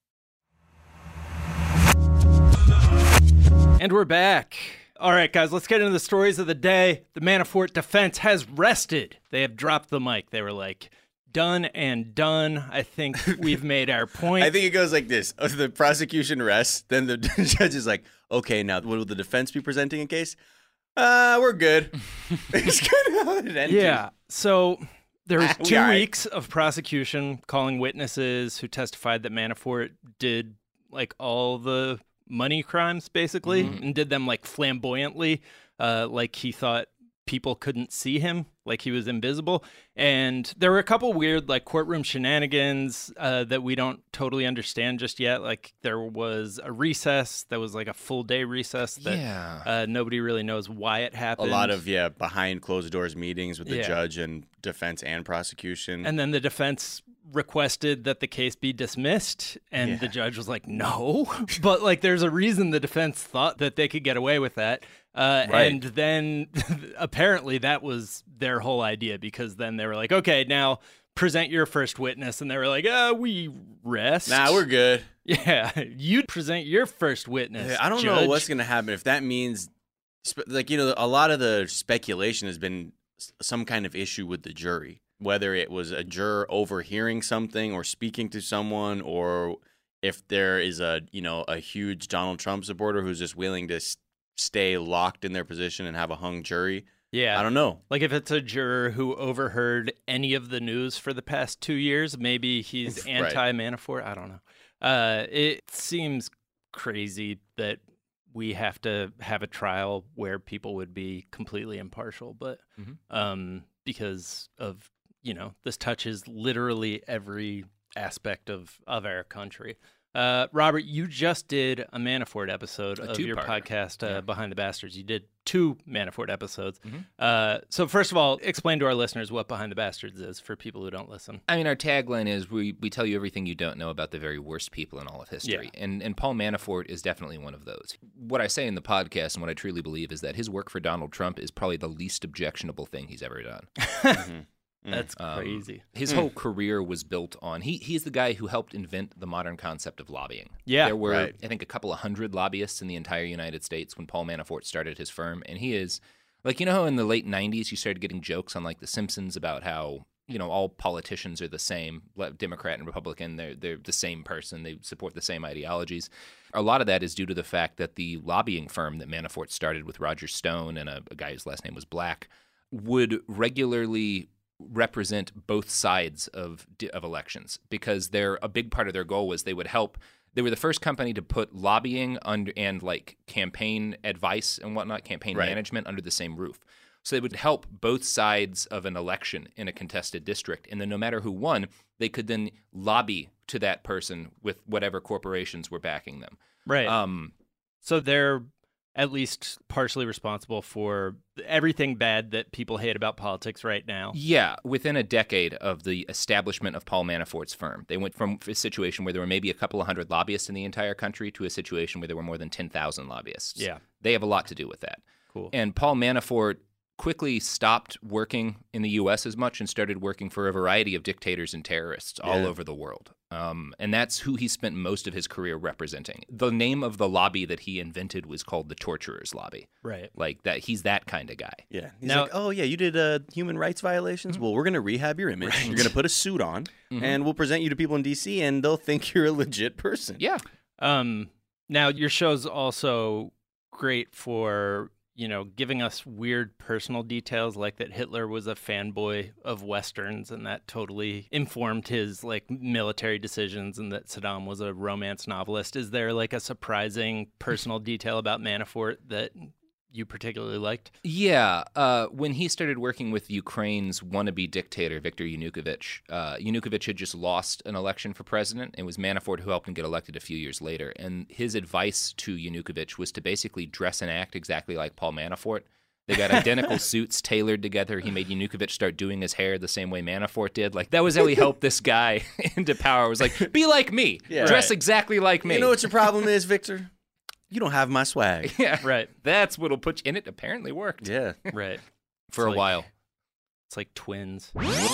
[SPEAKER 7] And we're back. All right, guys, let's get into the stories of the day. The Manafort defense has rested. They have dropped the mic. They were like, done and done. I think we've made our point.
[SPEAKER 8] I think it goes like this. The prosecution rests. Then the judge is like, okay, now what will the defense be presenting in case? We're good. It's kind of how it ended.
[SPEAKER 7] Yeah. So there was 2 weeks of prosecution calling witnesses who testified that Manafort did like all the money crimes, basically, and did them like flamboyantly, like he thought people couldn't see him, like he was invisible. And there were a couple weird like courtroom shenanigans that we don't totally understand just yet. Like there was a recess that was like a full day recess that nobody really knows why it happened.
[SPEAKER 8] A lot of behind closed doors meetings with the judge and defense and prosecution.
[SPEAKER 7] And then the defense requested that the case be dismissed, and the judge was like, no. But like, there's a reason the defense thought that they could get away with that. And then apparently that was their whole idea, because then they were like, okay, now present your first witness. And they were like, we rest.
[SPEAKER 8] Nah, we're good.
[SPEAKER 7] Yeah, you present your first witness.
[SPEAKER 8] I don't know what's going to happen if that means, like, you know, a lot of the speculation has been some kind of issue with the jury, whether it was a juror overhearing something or speaking to someone, or if there is a huge Donald Trump supporter who's just willing to stay locked in their position and have a hung jury.
[SPEAKER 7] Yeah.
[SPEAKER 8] I don't know.
[SPEAKER 7] Like, if it's a juror who overheard any of the news for the past 2 years, maybe he's anti-Manafort. I don't know. It seems crazy that we have to have a trial where people would be completely impartial, but because of, this touches literally every aspect of our country. Robert, you just did a Manafort episode of your podcast, Behind the Bastards. You did 2 Manafort episodes. So first of all, explain to our listeners what Behind the Bastards is for people who don't listen.
[SPEAKER 15] I mean, our tagline is we tell you everything you don't know about the very worst people in all of history. Yeah. And Paul Manafort is definitely one of those. What I say in the podcast and what I truly believe is that his work for Donald Trump is probably the least objectionable thing he's ever done.
[SPEAKER 7] That's crazy.
[SPEAKER 15] His whole career was built on he's the guy who helped invent the modern concept of lobbying.
[SPEAKER 7] Yeah,
[SPEAKER 15] there were I think a couple of hundred lobbyists in the entire United States when Paul Manafort started his firm, and he is like, how in the late 90s you started getting jokes on like The Simpsons about how all politicians are the same, Democrat and Republican, they're the same person, they support the same ideologies. A lot of that is due to the fact that the lobbying firm that Manafort started with Roger Stone and a guy whose last name was Black would regularly represent both sides of elections, because a big part of their goal was they were the first company to put lobbying under and like campaign advice and whatnot, campaign management under the same roof. So they would help both sides of an election in a contested district, and then no matter who won, they could then lobby to that person with whatever corporations were backing them.
[SPEAKER 7] Right. So they're at least partially responsible for everything bad that people hate about politics right now.
[SPEAKER 15] Yeah, within a decade of the establishment of Paul Manafort's firm, they went from a situation where there were maybe a couple of hundred lobbyists in the entire country to a situation where there were more than 10,000 lobbyists.
[SPEAKER 7] Yeah.
[SPEAKER 15] They have a lot to do with that.
[SPEAKER 7] Cool.
[SPEAKER 15] And Paul Manafort quickly stopped working in the U.S. as much and started working for a variety of dictators and terrorists all over the world. And that's who he spent most of his career representing. The name of the lobby that he invented was called the Torturers Lobby.
[SPEAKER 7] Right.
[SPEAKER 15] Like that, he's that kind of guy.
[SPEAKER 8] Yeah. He's like, oh, yeah, you did human rights violations? Well, we're going to rehab your image. You're going to put a suit on, and we'll present you to people in D.C., and they'll think you're a legit person.
[SPEAKER 15] Yeah.
[SPEAKER 7] Now, your show's also great for giving us weird personal details, like that Hitler was a fanboy of Westerns, and that totally informed his military decisions, and that Saddam was a romance novelist. Is there like a surprising personal detail about Manafort that you particularly liked?
[SPEAKER 15] Yeah. When he started working with Ukraine's wannabe dictator, Viktor Yanukovych, Yanukovych had just lost an election for president. It was Manafort who helped him get elected a few years later. And his advice to Yanukovych was to basically dress and act exactly like Paul Manafort. They got identical suits tailored together. He made Yanukovych start doing his hair the same way Manafort did. Like, that was how he helped this guy into power. It was like, be like me. Yeah, dress exactly like me.
[SPEAKER 8] You know what your problem is, Victor? You don't have my swag.
[SPEAKER 15] Yeah,
[SPEAKER 7] right.
[SPEAKER 15] That's what'll put you in. It apparently worked.
[SPEAKER 8] Yeah,
[SPEAKER 7] right.
[SPEAKER 15] For a while.
[SPEAKER 7] It's like twins.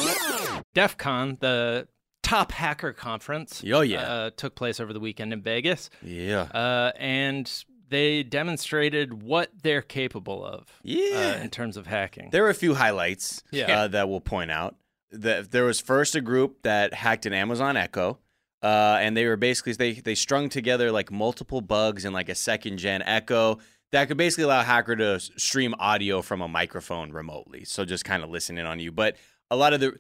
[SPEAKER 7] DEF CON, the top hacker conference, took place over the weekend in Vegas.
[SPEAKER 8] Yeah.
[SPEAKER 7] And they demonstrated what they're capable of.
[SPEAKER 8] Yeah.
[SPEAKER 7] In terms of hacking.
[SPEAKER 8] There were a few highlights that we'll point out. There was first a group that hacked an Amazon Echo. And they were basically, they strung together like multiple bugs in like a second-gen Echo that could basically allow a hacker to stream audio from a microphone remotely. So just kind of listen in on you. But a lot of the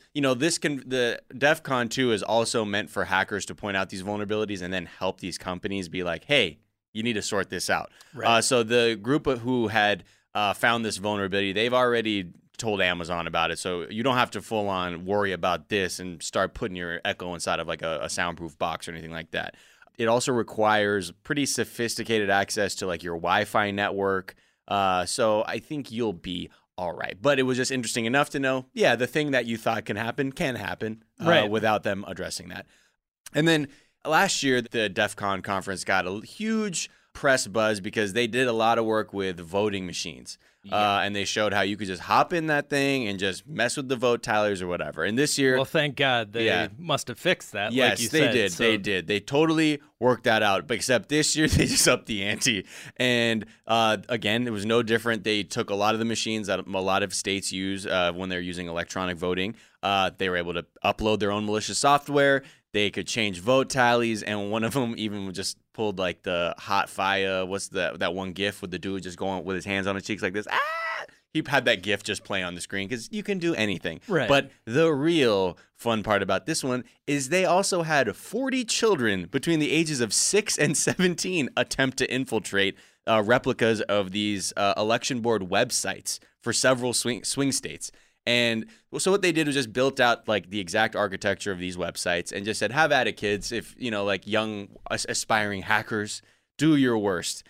[SPEAKER 8] DEF CON 2 is also meant for hackers to point out these vulnerabilities and then help these companies be like, hey, you need to sort this out.
[SPEAKER 7] Right.
[SPEAKER 8] So the group who had found this vulnerability, they've already told Amazon about it, so you don't have to full on worry about this and start putting your Echo inside of like a soundproof box or anything like that. It also requires pretty sophisticated access to like your Wi-Fi network. So I think you'll be all right. But it was just interesting enough to know, yeah, the thing that you thought can happen
[SPEAKER 7] Right.
[SPEAKER 8] without them addressing that. And then last year, the DEF CON conference got a huge press buzz because they did a lot of work with voting machines. And they showed how you could just hop in that thing and just mess with the vote tallies or whatever. And this year,
[SPEAKER 7] Well, thank God they must have fixed that.
[SPEAKER 8] yes,
[SPEAKER 7] like you
[SPEAKER 8] they
[SPEAKER 7] said.
[SPEAKER 8] did.
[SPEAKER 7] So-
[SPEAKER 8] They did. They totally worked that out. But except this year, they just upped the ante. And again, it was no different. They took a lot of the machines that a lot of states use when they're using electronic voting. They were able to upload their own malicious software. They could change vote tallies, and one of them even just pulled like the hot fire. What's that one GIF with the dude just going with his hands on his cheeks like this? Ah! He had that GIF just play on the screen because you can do anything.
[SPEAKER 7] Right.
[SPEAKER 8] But the real fun part about this one is they also had 40 children between the ages of 6 and 17 attempt to infiltrate replicas of these election board websites for several swing states. And so what they did was just built out like the exact architecture of these websites and just said, have at it, kids. If, like young aspiring hackers, do your worst.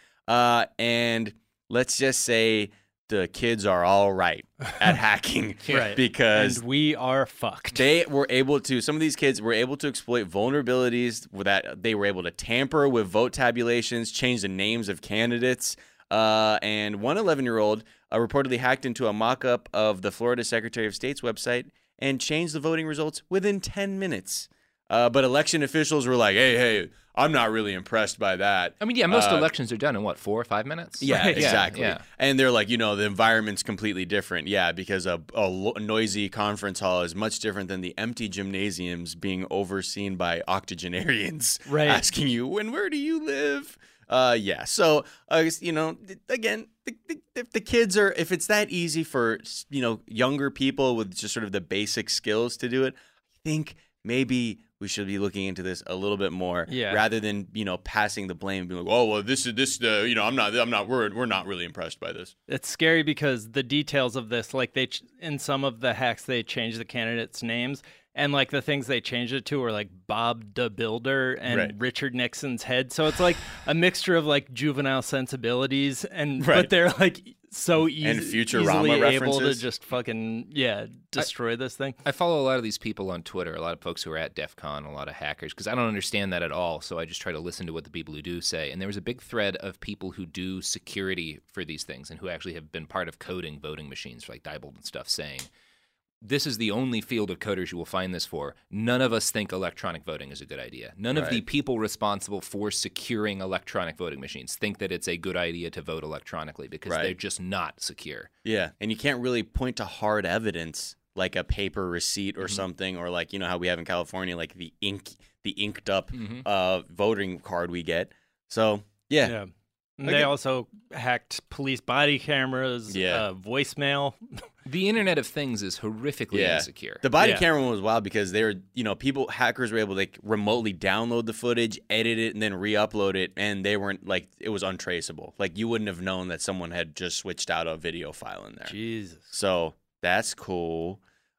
[SPEAKER 8] And let's just say the kids are all right at hacking
[SPEAKER 7] Right.
[SPEAKER 8] because
[SPEAKER 7] And we are fucked.
[SPEAKER 8] they were able to, some of these kids were able to exploit vulnerabilities that they were able to tamper with vote tabulations, change the names of candidates. And one 11-year-old reportedly hacked into a mock-up of the Florida Secretary of State's website and changed the voting results within 10 minutes. But election officials were like, hey, I'm not really impressed by that.
[SPEAKER 15] I mean, yeah, most elections are done in 4 or 5 minutes?
[SPEAKER 8] Yeah,
[SPEAKER 15] Right.
[SPEAKER 8] exactly.
[SPEAKER 15] Yeah.
[SPEAKER 8] And they're like, the environment's completely different. Yeah, because a noisy conference hall is much different than the empty gymnasiums being overseen by octogenarians
[SPEAKER 7] Right.
[SPEAKER 8] asking you, and where do you live? Yeah. So, again, if the kids are, if it's that easy for, younger people with just sort of the basic skills to do it, I think maybe we should be looking into this a little bit more rather than, passing the blame and being like, oh, well, we're not really impressed by this.
[SPEAKER 7] It's scary because the details of this, like in some of the hacks, they change the candidates' names. And like the things they changed it to were like Bob the Builder and
[SPEAKER 8] Right.
[SPEAKER 7] Richard Nixon's head. So it's like a mixture of like juvenile sensibilities and
[SPEAKER 8] Right.
[SPEAKER 7] but they're like so
[SPEAKER 8] And
[SPEAKER 7] easily
[SPEAKER 8] Futurama
[SPEAKER 7] able to
[SPEAKER 8] references.
[SPEAKER 7] just fucking destroy this thing.
[SPEAKER 15] I follow a lot of these people on Twitter, a lot of folks who are at DEF CON, a lot of hackers, because I don't understand that at all. So I just try to listen to what the people who do say. And there was a big thread of people who do security for these things and who actually have been part of coding voting machines for like Diebold and stuff, saying, this is the only field of coders you will find this for. None of us think electronic voting is a good idea. None of the
[SPEAKER 8] Right.
[SPEAKER 15] people responsible for securing electronic voting machines think that it's a good idea to vote electronically because
[SPEAKER 8] Right.
[SPEAKER 15] they're just not secure.
[SPEAKER 8] Yeah, and you can't really point to hard evidence like a paper receipt or something, or like how we have in California, like the inked up voting card we get. So yeah.
[SPEAKER 7] And they also hacked police body cameras, voicemail.
[SPEAKER 15] The Internet of Things is horrifically insecure.
[SPEAKER 8] The body camera one was wild because they were, hackers were able to remotely download the footage, edit it, and then re-upload it, and they weren't it was untraceable. Like you wouldn't have known that someone had just switched out a video file in there.
[SPEAKER 7] Jesus.
[SPEAKER 8] So that's cool.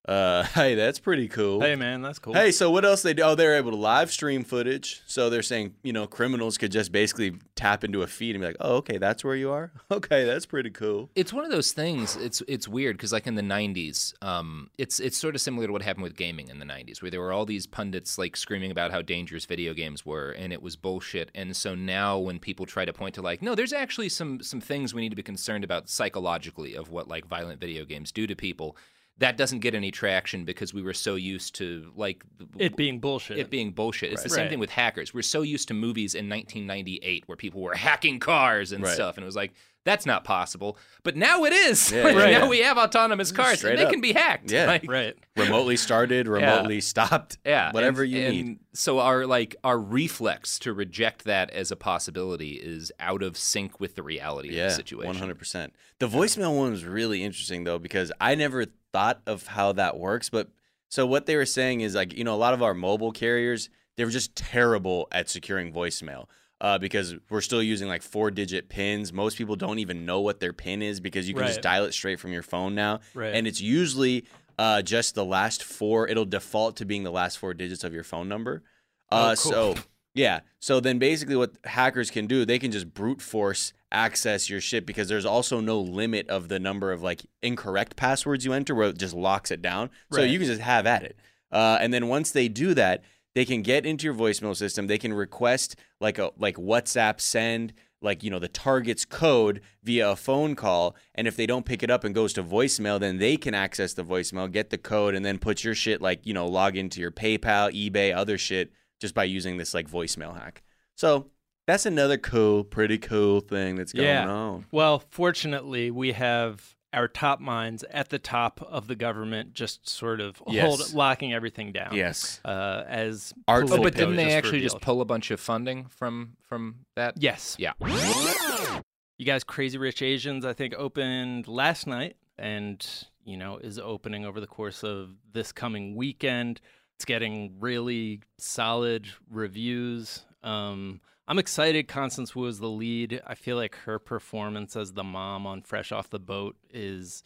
[SPEAKER 8] Hey, that's pretty cool.
[SPEAKER 7] Hey, man, that's cool.
[SPEAKER 8] Hey, so what else they do? Oh, they're able to live stream footage. So they're saying, criminals could just basically tap into a feed and be like, oh, okay, that's where you are? Okay, that's pretty cool.
[SPEAKER 15] It's one of those things. It's weird because like in the 90s, it's sort of similar to what happened with gaming in the 90s, where there were all these pundits like screaming about how dangerous video games were, and it was bullshit. And so now when people try to point to like, no, there's actually some things we need to be concerned about psychologically of what like violent video games do to people, that doesn't get any traction because we were so used to like
[SPEAKER 7] it being bullshit.
[SPEAKER 15] It's the same
[SPEAKER 7] Right.
[SPEAKER 15] thing with hackers. We're so used to movies in 1998 where people were hacking cars and
[SPEAKER 8] Right.
[SPEAKER 15] stuff, and it was like, that's not possible. But now it is.
[SPEAKER 8] Yeah,
[SPEAKER 15] Like,
[SPEAKER 8] yeah.
[SPEAKER 15] now we have autonomous cars,
[SPEAKER 8] Straight
[SPEAKER 15] and they
[SPEAKER 8] up.
[SPEAKER 15] can be hacked.
[SPEAKER 8] Yeah.
[SPEAKER 15] Like,
[SPEAKER 7] Right.
[SPEAKER 8] Remotely started, remotely stopped.
[SPEAKER 15] yeah,
[SPEAKER 8] Whatever
[SPEAKER 15] and-
[SPEAKER 8] you
[SPEAKER 15] and
[SPEAKER 8] need.
[SPEAKER 15] So our reflex to reject that as a possibility is out of sync with the reality of the situation.
[SPEAKER 8] 100%. The voicemail one was really interesting, though, because I never thought of how that works. But so what they were saying is like, a lot of our mobile carriers, they were just terrible at securing voicemail. Because we're still using like 4-digit pins. Most people don't even know what their pin is because you can just
[SPEAKER 7] Right.
[SPEAKER 8] dial it straight from your phone now.
[SPEAKER 7] Right.
[SPEAKER 8] And it's usually just the last 4. It'll default to being the last 4 digits of your phone number.
[SPEAKER 7] Oh, cool.
[SPEAKER 8] So Yeah. So then basically what hackers can do, they can just brute force access your shit because there's also no limit of the number of like incorrect passwords you enter where it just locks it down. So
[SPEAKER 7] Right.
[SPEAKER 8] you can just have at it. And then once they do that, they can get into your voicemail system. They can request like WhatsApp send, like, you know, the target's code via a phone call. And if they don't pick it up and goes to voicemail, then they can access the voicemail, get the code, and then put your shit, like, you know, log into your PayPal, eBay, other shit just by using this like voicemail hack. So that's another pretty cool thing that's going on.
[SPEAKER 7] Well, fortunately, we have our top minds at the top of the government just sort of locking everything down.
[SPEAKER 8] Yes.
[SPEAKER 7] As
[SPEAKER 15] Artful, but
[SPEAKER 7] Politico
[SPEAKER 15] didn't they actually
[SPEAKER 7] revealed.
[SPEAKER 15] just pull a bunch of funding from that?
[SPEAKER 7] Yes.
[SPEAKER 15] Yeah.
[SPEAKER 7] You guys, Crazy Rich Asians, I think, opened last night and, you know, is opening over the course of this coming weekend. It's getting really solid reviews. I'm excited. Constance Wu is the lead. I feel like her performance as the mom on Fresh Off the Boat is,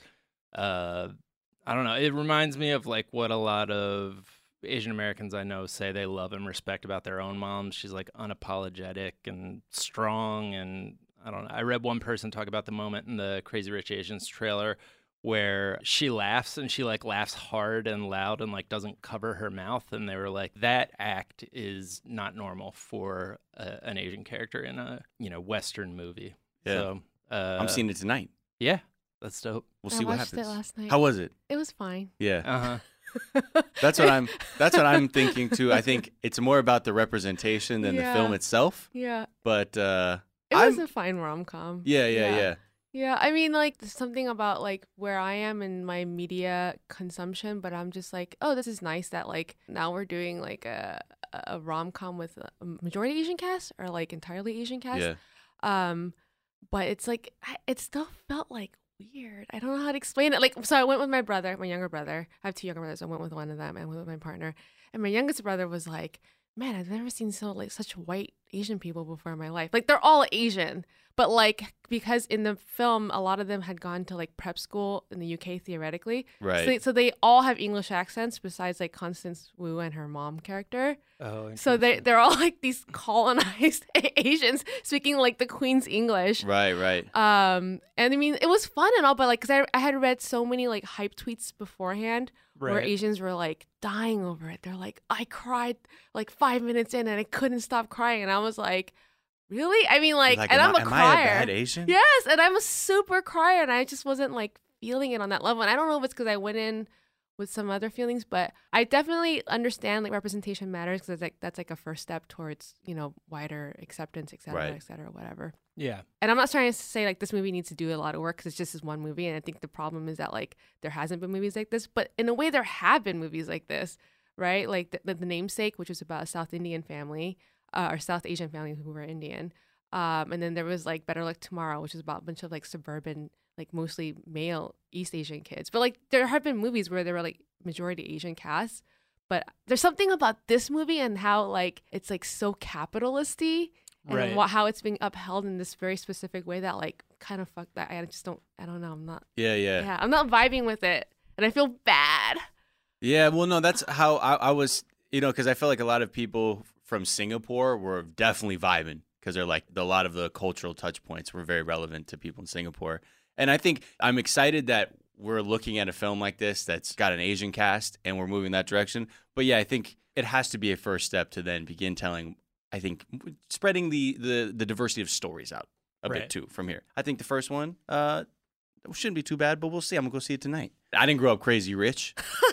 [SPEAKER 7] I don't know. It reminds me of like what a lot of Asian Americans I know say they love and respect about their own moms. She's like unapologetic and strong. And I don't know. I read one person talk about the moment in the Crazy Rich Asians trailer where she laughs and she like laughs hard and loud and like doesn't cover her mouth, and they were like, that act is not normal for an Asian character in a, you know, Western movie.
[SPEAKER 8] Yeah.
[SPEAKER 7] So
[SPEAKER 8] I'm seeing it tonight.
[SPEAKER 7] Yeah, that's dope.
[SPEAKER 8] We'll
[SPEAKER 16] I
[SPEAKER 8] see what
[SPEAKER 16] watched
[SPEAKER 8] happens.
[SPEAKER 16] it last night.
[SPEAKER 8] How was it?
[SPEAKER 16] It was fine.
[SPEAKER 8] Yeah. That's what I'm thinking too. I think it's more about the representation than the film itself.
[SPEAKER 16] Yeah.
[SPEAKER 8] But
[SPEAKER 16] It was a fine rom-com.
[SPEAKER 8] Yeah.
[SPEAKER 16] Yeah, I mean, like, there's something about, like, where I am in my media consumption, but I'm just like, oh, this is nice that, like, now we're doing, like, a rom-com with a majority Asian cast or, like, entirely Asian cast.
[SPEAKER 8] Yeah.
[SPEAKER 16] But it's, like, it still felt, like, weird. I don't know how to explain it. Like, so I went with my brother, my younger brother. I have two younger brothers. I went with one of them and went with my partner. And my youngest brother was like, man, I've never seen such white Asian people before in my life. Like, they're all Asian. But, like, because in the film, a lot of them had gone to, like, prep school in the UK, theoretically.
[SPEAKER 8] Right.
[SPEAKER 16] So they all have English accents besides, like, Constance Wu and her mom character.
[SPEAKER 7] Oh,
[SPEAKER 16] so they're all, like, these colonized Asians speaking, like, the Queen's English.
[SPEAKER 8] Right.
[SPEAKER 16] And, I mean, it was fun and all, but, like, because I had read so many, like, hype tweets beforehand where
[SPEAKER 7] Right.
[SPEAKER 16] Asians were, like, dying over it. They're like, I cried, like, 5 minutes in and I couldn't stop crying. And I was like, really? I mean, like, and I'm a crier.
[SPEAKER 8] Am I a bad Asian?
[SPEAKER 16] Yes, and I'm a super crier, and I just wasn't like feeling it on that level. And I don't know if it's because I went in with some other feelings, but I definitely understand like representation matters because like that's like a first step towards, you know, wider acceptance, et cetera, whatever.
[SPEAKER 7] Yeah.
[SPEAKER 16] And I'm not trying to say like this movie needs to do a lot of work because it's just this one movie, and I think the problem is that like there hasn't been movies like this, but in a way there have been movies like this, right? Like the Namesake, which was about a South Indian family. Or South Asian family who were Indian. And then there was like Better Luck Tomorrow, which is about a bunch of like suburban, like mostly male East Asian kids. But like there have been movies where there were like majority Asian casts. But there's something about this movie and how like it's like so capitalisty and
[SPEAKER 7] Right.
[SPEAKER 16] how it's being upheld in this very specific way that like kind of fuck that. I don't know. I'm not.
[SPEAKER 8] Yeah.
[SPEAKER 16] I'm not vibing with it. And I feel bad.
[SPEAKER 8] Yeah, well, no, that's how I was, you know, because I feel like a lot of people from Singapore were definitely vibing because they're like a lot of the cultural touch points were very relevant to people in Singapore. And I think I'm excited that we're looking at a film like this that's got an Asian cast and we're moving that direction. But yeah, I think it has to be a first step to then begin telling, I think, spreading the diversity of stories out a bit too from here. I think the first one shouldn't be too bad, but we'll see. I'm going to go see it tonight. I didn't grow up crazy rich,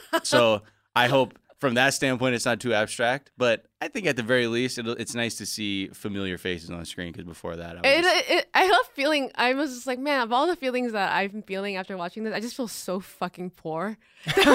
[SPEAKER 8] so I hope from that standpoint it's not too abstract. But I think at the very least it's nice to see familiar faces on the screen because before that
[SPEAKER 16] I love feeling. I was just like, man, of all the feelings that I've been feeling after watching this, I just feel so fucking poor. That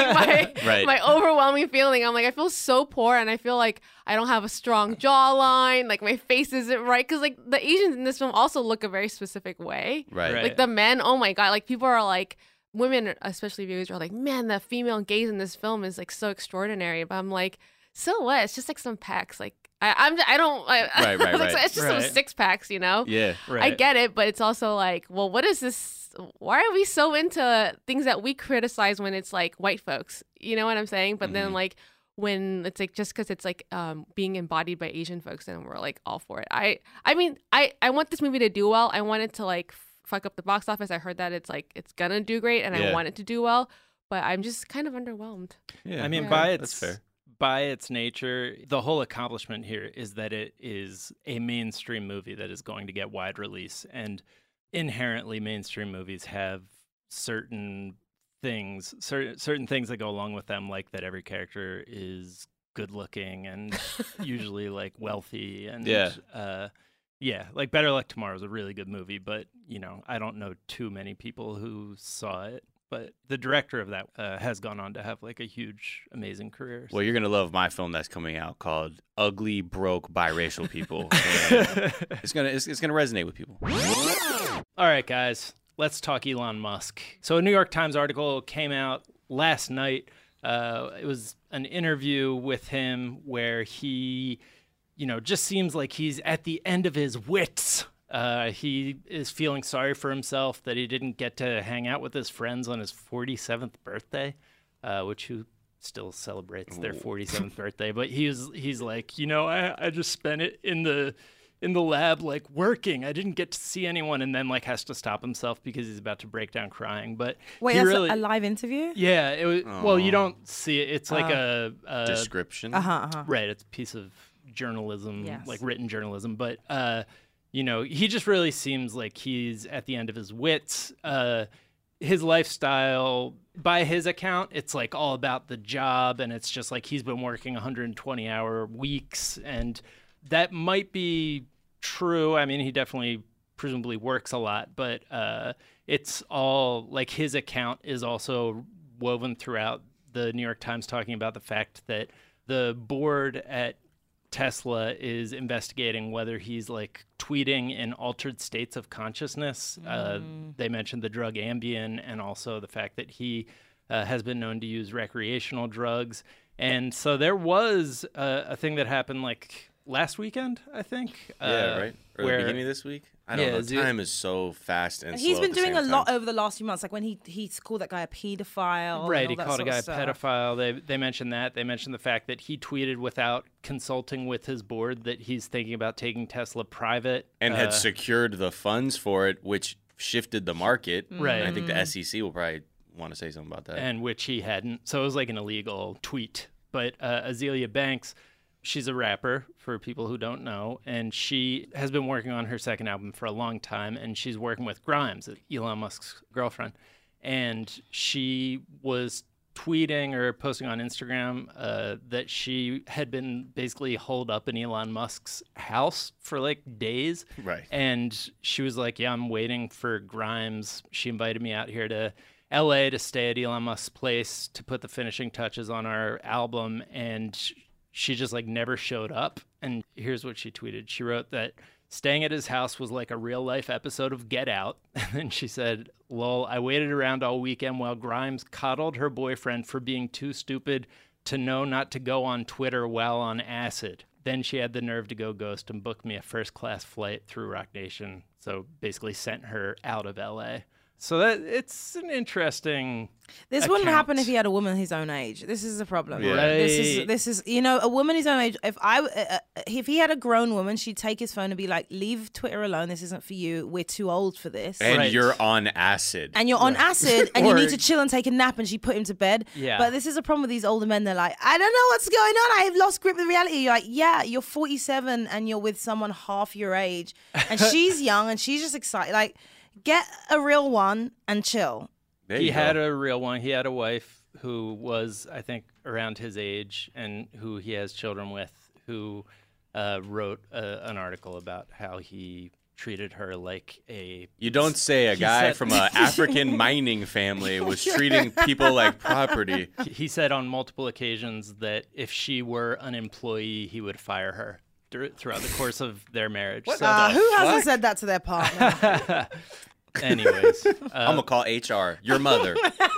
[SPEAKER 16] was like my overwhelming feeling. I'm like, I feel so poor, and I feel like I don't have a strong jawline. Like my face isn't right because like the Asians in this film also look a very specific way.
[SPEAKER 8] Right.
[SPEAKER 16] Like the men, oh my god, like people are like. Women, especially viewers, are like, man, the female gaze in this film is like so extraordinary. But I'm like, so what? It's just like some packs. Like I don't.
[SPEAKER 8] Right.
[SPEAKER 16] It's just some 6 packs, you know.
[SPEAKER 8] Yeah.
[SPEAKER 7] Right.
[SPEAKER 16] I get it, but it's also like, well, what is this? Why are we so into things that we criticize when it's like white folks? You know what I'm saying? But then like, when it's like just because it's like being embodied by Asian folks, and we're like all for it. I mean, I want this movie to do well. I want it to like fuck up the box office. I heard that it's like it's gonna do great, and I want it to do well, but I'm just kind of underwhelmed.
[SPEAKER 14] Yeah, I mean,
[SPEAKER 8] that's fair.
[SPEAKER 14] By its nature, the whole accomplishment here is that it is a mainstream movie that is going to get wide release, and inherently mainstream movies have certain things that go along with them, like that every character is good looking and usually like wealthy and like Better Luck Tomorrow is a really good movie, but I don't know too many people who saw it. But the director of that has gone on to have like a huge, amazing career.
[SPEAKER 8] Well, you're gonna love my film that's coming out called "Ugly, Broke, Biracial People." It's gonna resonate with people.
[SPEAKER 14] All right, guys, let's talk Elon Musk. So a New York Times article came out last night. It was an interview with him where he, just seems like he's at the end of his wits. He is feeling sorry for himself that he didn't get to hang out with his friends on his 47th birthday, which who still celebrates their 47th birthday. But he's like, I just spent it in the lab like working. I didn't get to see anyone, and then like has to stop himself because he's about to break down crying. But
[SPEAKER 17] wait, that's a live interview?
[SPEAKER 14] Yeah, it was. Well, you don't see it. It's like a
[SPEAKER 8] description.
[SPEAKER 14] Right, it's a piece of journalism, like written journalism, but. He just really seems like he's at the end of his wits. His lifestyle, by his account, it's like all about the job, and it's just like he's been working 120-hour weeks, and that might be true. I mean, he definitely presumably works a lot, but it's all like his account is also woven throughout the New York Times talking about the fact that the board at Tesla is investigating whether he's like tweeting in altered states of consciousness. They mentioned the drug Ambien and also the fact that he has been known to use recreational drugs. And so there was a thing that happened like last weekend, I think.
[SPEAKER 8] Right? Or the beginning of this week? I don't know. Time is so fast and slow.
[SPEAKER 17] He's been doing a lot over the last few months. Like when he called that guy a pedophile.
[SPEAKER 14] Right, he called a guy a pedophile. They mentioned that. They mentioned the fact that he tweeted without consulting with his board that he's thinking about taking Tesla private.
[SPEAKER 8] And had secured the funds for it, which shifted the market.
[SPEAKER 14] Right.
[SPEAKER 8] And I think the SEC will probably want to say something about that.
[SPEAKER 14] And which he hadn't. So it was like an illegal tweet. But Azealia Banks, she's a rapper, for people who don't know, and she has been working on her second album for a long time, and she's working with Grimes, Elon Musk's girlfriend. And she was tweeting or posting on Instagram that she had been basically holed up in Elon Musk's house for like days.
[SPEAKER 8] Right.
[SPEAKER 14] And she was like, yeah, I'm waiting for Grimes. She invited me out here to LA to stay at Elon Musk's place to put the finishing touches on our album, and she just like never showed up. And here's what she tweeted. She wrote that staying at his house was like a real life episode of Get Out. And then she said, lol, I waited around all weekend while Grimes coddled her boyfriend for being too stupid to know not to go on Twitter while on acid. Then she had the nerve to go ghost and book me a first class flight through Rock Nation. So basically sent her out of LA. So that it's an interesting.
[SPEAKER 17] This wouldn't happen if he had a woman his own age. This is the problem.
[SPEAKER 14] Yeah. Right.
[SPEAKER 17] This is a woman his own age. If he had a grown woman, she'd take his phone and be like, "Leave Twitter alone. This isn't for you. We're too old for this."
[SPEAKER 8] And you're on acid.
[SPEAKER 17] And you're on acid, and you need to chill and take a nap. And she put him to bed.
[SPEAKER 14] Yeah.
[SPEAKER 17] But this is a problem with these older men. They're like, "I don't know what's going on. I have lost grip of reality." You're like, "Yeah, you're 47 and you're with someone half your age, and she's young and she's just excited." Like, get a real one and chill.
[SPEAKER 14] He had a real one. He had a wife who was, I think, around his age and who he has children with, who wrote an article about how he treated her like a...
[SPEAKER 8] You don't say a guy from an African mining family was treating people like property.
[SPEAKER 14] He said on multiple occasions that if she were an employee, he would fire her throughout the course of their marriage.
[SPEAKER 17] Who hasn't said that to their partner?
[SPEAKER 14] Anyways.
[SPEAKER 8] I'm going to call HR, your mother.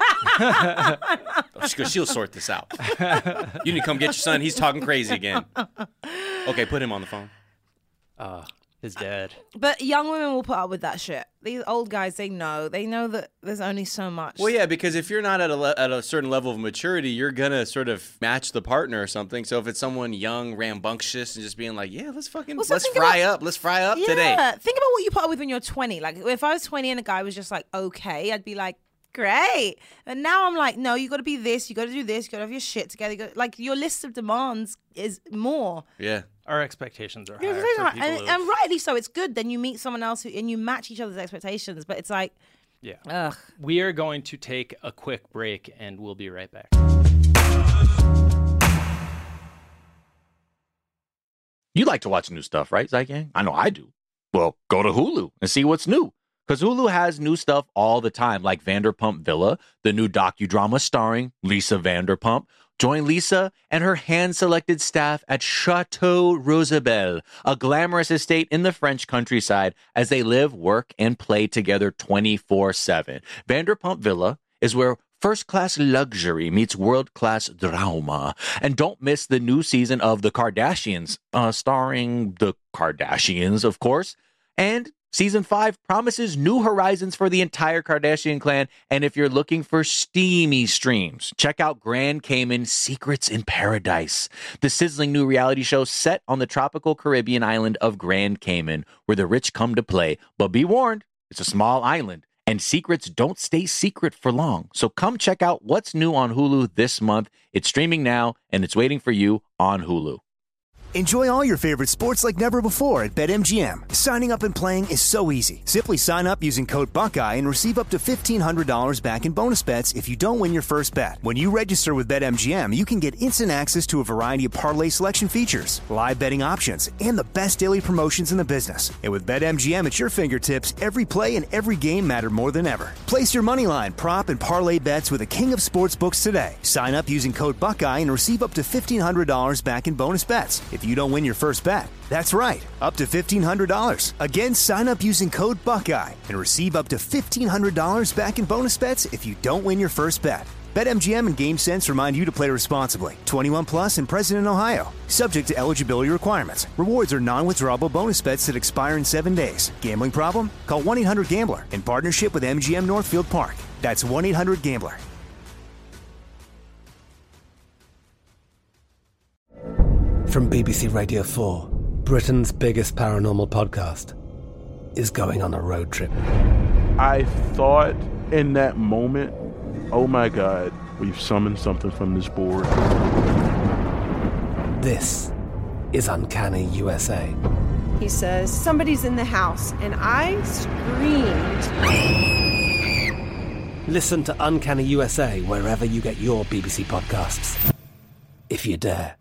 [SPEAKER 8] She'll sort this out. You need to come get your son. He's talking crazy again. Okay, put him on the phone.
[SPEAKER 7] His dad.
[SPEAKER 17] But young women will put up with that shit. These old guys, they know that there's only so much.
[SPEAKER 8] Well, yeah, because if you're not at a certain level of maturity, you're gonna sort of match the partner or something. So if it's someone young, rambunctious, and just being like, yeah, let's fry up today.
[SPEAKER 17] Yeah, think about what you put up with when you're 20. Like, if I was 20 and a guy was just like, okay, I'd be like, great. And now I'm like, no, you got to be this, you got to do this, you got to have your shit together. Like, your list of demands is more.
[SPEAKER 8] Yeah.
[SPEAKER 7] Our expectations are
[SPEAKER 17] Yeah,
[SPEAKER 7] higher.
[SPEAKER 17] very
[SPEAKER 7] for
[SPEAKER 17] high.
[SPEAKER 7] people
[SPEAKER 17] And rightly so. It's good. Then you meet someone else and you match each other's expectations. But it's like,
[SPEAKER 7] Yeah.
[SPEAKER 17] ugh.
[SPEAKER 7] We are going to take a quick break, and we'll be right back.
[SPEAKER 2] You like to watch new stuff, right, Zygang? I know I do. Well, go to Hulu and see what's new. Because Hulu has new stuff all the time, like Vanderpump Villa, the new docudrama starring Lisa Vanderpump. Join Lisa and her hand-selected staff at Chateau Rosabelle, a glamorous estate in the French countryside, as they live, work, and play together 24/7. Vanderpump Villa is where first-class luxury meets world-class drama. And don't miss the new season of The Kardashians, starring the Kardashians, of course. And Season 5 promises new horizons for the entire Kardashian clan. And if you're looking for steamy streams, check out Grand Cayman Secrets in Paradise, the sizzling new reality show set on the tropical Caribbean island of Grand Cayman, where the rich come to play. But be warned, it's a small island, and secrets don't stay secret for long. So come check out what's new on Hulu this month. It's streaming now, and it's waiting for you on Hulu.
[SPEAKER 3] Enjoy all your favorite sports like never before at BetMGM. Signing up and playing is so easy. Simply sign up using code Buckeye and receive up to $1,500 back in bonus bets if you don't win your first bet. When you register with BetMGM, you can get instant access to a variety of parlay selection features, live betting options, and the best daily promotions in the business. And with BetMGM at your fingertips, every play and every game matter more than ever. Place your moneyline, prop, and parlay bets with the king of sportsbooks today. Sign up using code Buckeye and receive up to $1,500 back in bonus bets if you don't win your first bet. That's right, up to $1,500. Again, sign up using code Buckeye and receive up to $1,500 back in bonus bets if you don't win your first bet. BetMGM and GameSense remind you to play responsibly. 21 plus and present in Ohio. Subject to eligibility requirements. Rewards are non-withdrawable bonus bets that expire in 7 days. Gambling problem? Call 1-800-GAMBLER in partnership with MGM Northfield Park. That's 1-800-GAMBLER.
[SPEAKER 4] From BBC Radio 4, Britain's biggest paranormal podcast is going on a road trip.
[SPEAKER 5] I thought in that moment, oh my God, we've summoned something from this board.
[SPEAKER 4] This is Uncanny USA.
[SPEAKER 6] He says, somebody's in the house, and I screamed.
[SPEAKER 4] Listen to Uncanny USA wherever you get your BBC podcasts, if you dare.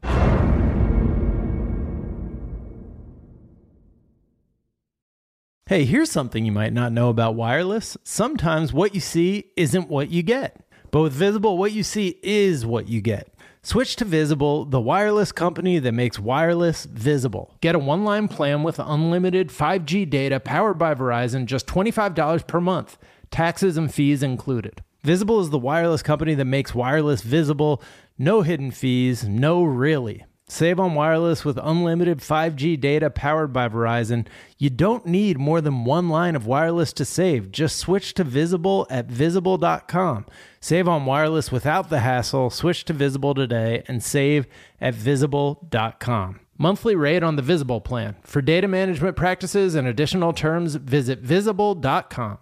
[SPEAKER 14] Hey, here's something you might not know about wireless. Sometimes what you see isn't what you get. But with Visible, what you see is what you get. Switch to Visible, the wireless company that makes wireless visible. Get a one-line plan with unlimited 5G data powered by Verizon, just $25 per month. Taxes and fees included. Visible is the wireless company that makes wireless visible. No hidden fees, no really. Save on wireless with unlimited 5G data powered by Verizon. You don't need more than one line of wireless to save. Just switch to Visible at Visible.com. Save on wireless without the hassle. Switch to Visible today and save at Visible.com. Monthly rate on the Visible plan. For data management practices and additional terms, visit Visible.com.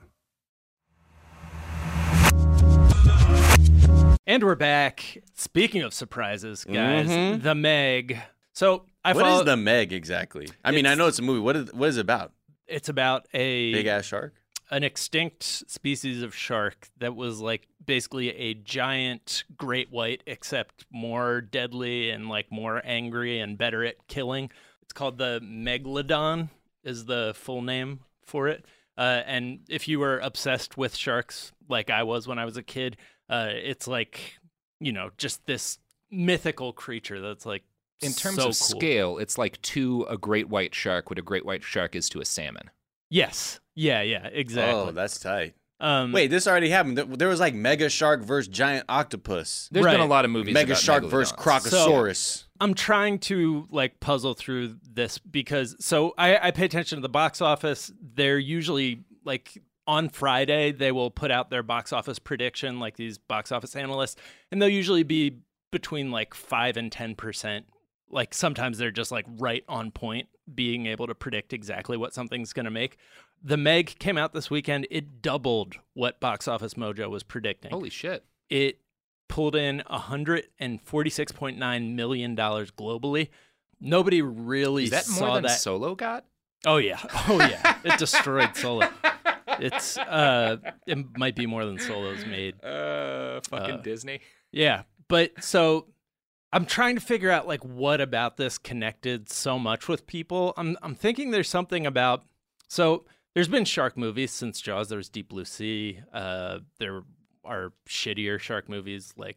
[SPEAKER 7] And we're back. Speaking of surprises, guys,
[SPEAKER 8] Mm-hmm.
[SPEAKER 7] The Meg. So
[SPEAKER 8] What is The Meg exactly? I mean, I know it's a movie. What is it about?
[SPEAKER 7] It's about a
[SPEAKER 8] big ass shark,
[SPEAKER 7] an extinct species of shark that was like basically a giant great white, except more deadly and like more angry and better at killing. It's called the Megalodon, is the full name for it. And if you were obsessed with sharks like I was when I was a kid, it's like, you know, just this mythical creature that's like
[SPEAKER 15] in terms
[SPEAKER 7] so
[SPEAKER 15] of
[SPEAKER 7] cool.
[SPEAKER 15] scale, it's like to a great white shark what a great white shark is to a salmon.
[SPEAKER 7] Yes. Yeah, exactly.
[SPEAKER 8] Oh, that's tight. Wait, this already happened. There was like Mega Shark versus Giant Octopus.
[SPEAKER 9] There's been a lot of movies
[SPEAKER 8] Mega
[SPEAKER 9] about
[SPEAKER 8] Shark versus
[SPEAKER 9] megalodons.
[SPEAKER 8] Crocosaurus.
[SPEAKER 14] I'm trying to like puzzle through this because I pay attention to the box office. They're usually like on Friday, they will put out their box office prediction, like these box office analysts, and they'll usually be between like 5 and 10%. Like sometimes they're just like right on point, being able to predict exactly what something's going to make. The Meg came out this weekend. It doubled what Box Office Mojo was predicting.
[SPEAKER 9] Holy shit.
[SPEAKER 14] It pulled in $146.9 million globally. Nobody really
[SPEAKER 9] Is that
[SPEAKER 14] saw
[SPEAKER 9] more than
[SPEAKER 14] that.
[SPEAKER 9] Solo got?
[SPEAKER 14] Oh, yeah. Oh, yeah. It destroyed Solo. It's it might be more than Solo's made.
[SPEAKER 9] Fucking Disney.
[SPEAKER 14] Yeah. But so I'm trying to figure out like what about this connected so much with people. I'm thinking there's something about, so there's been shark movies since Jaws. There was Deep Blue Sea. There are shittier shark movies like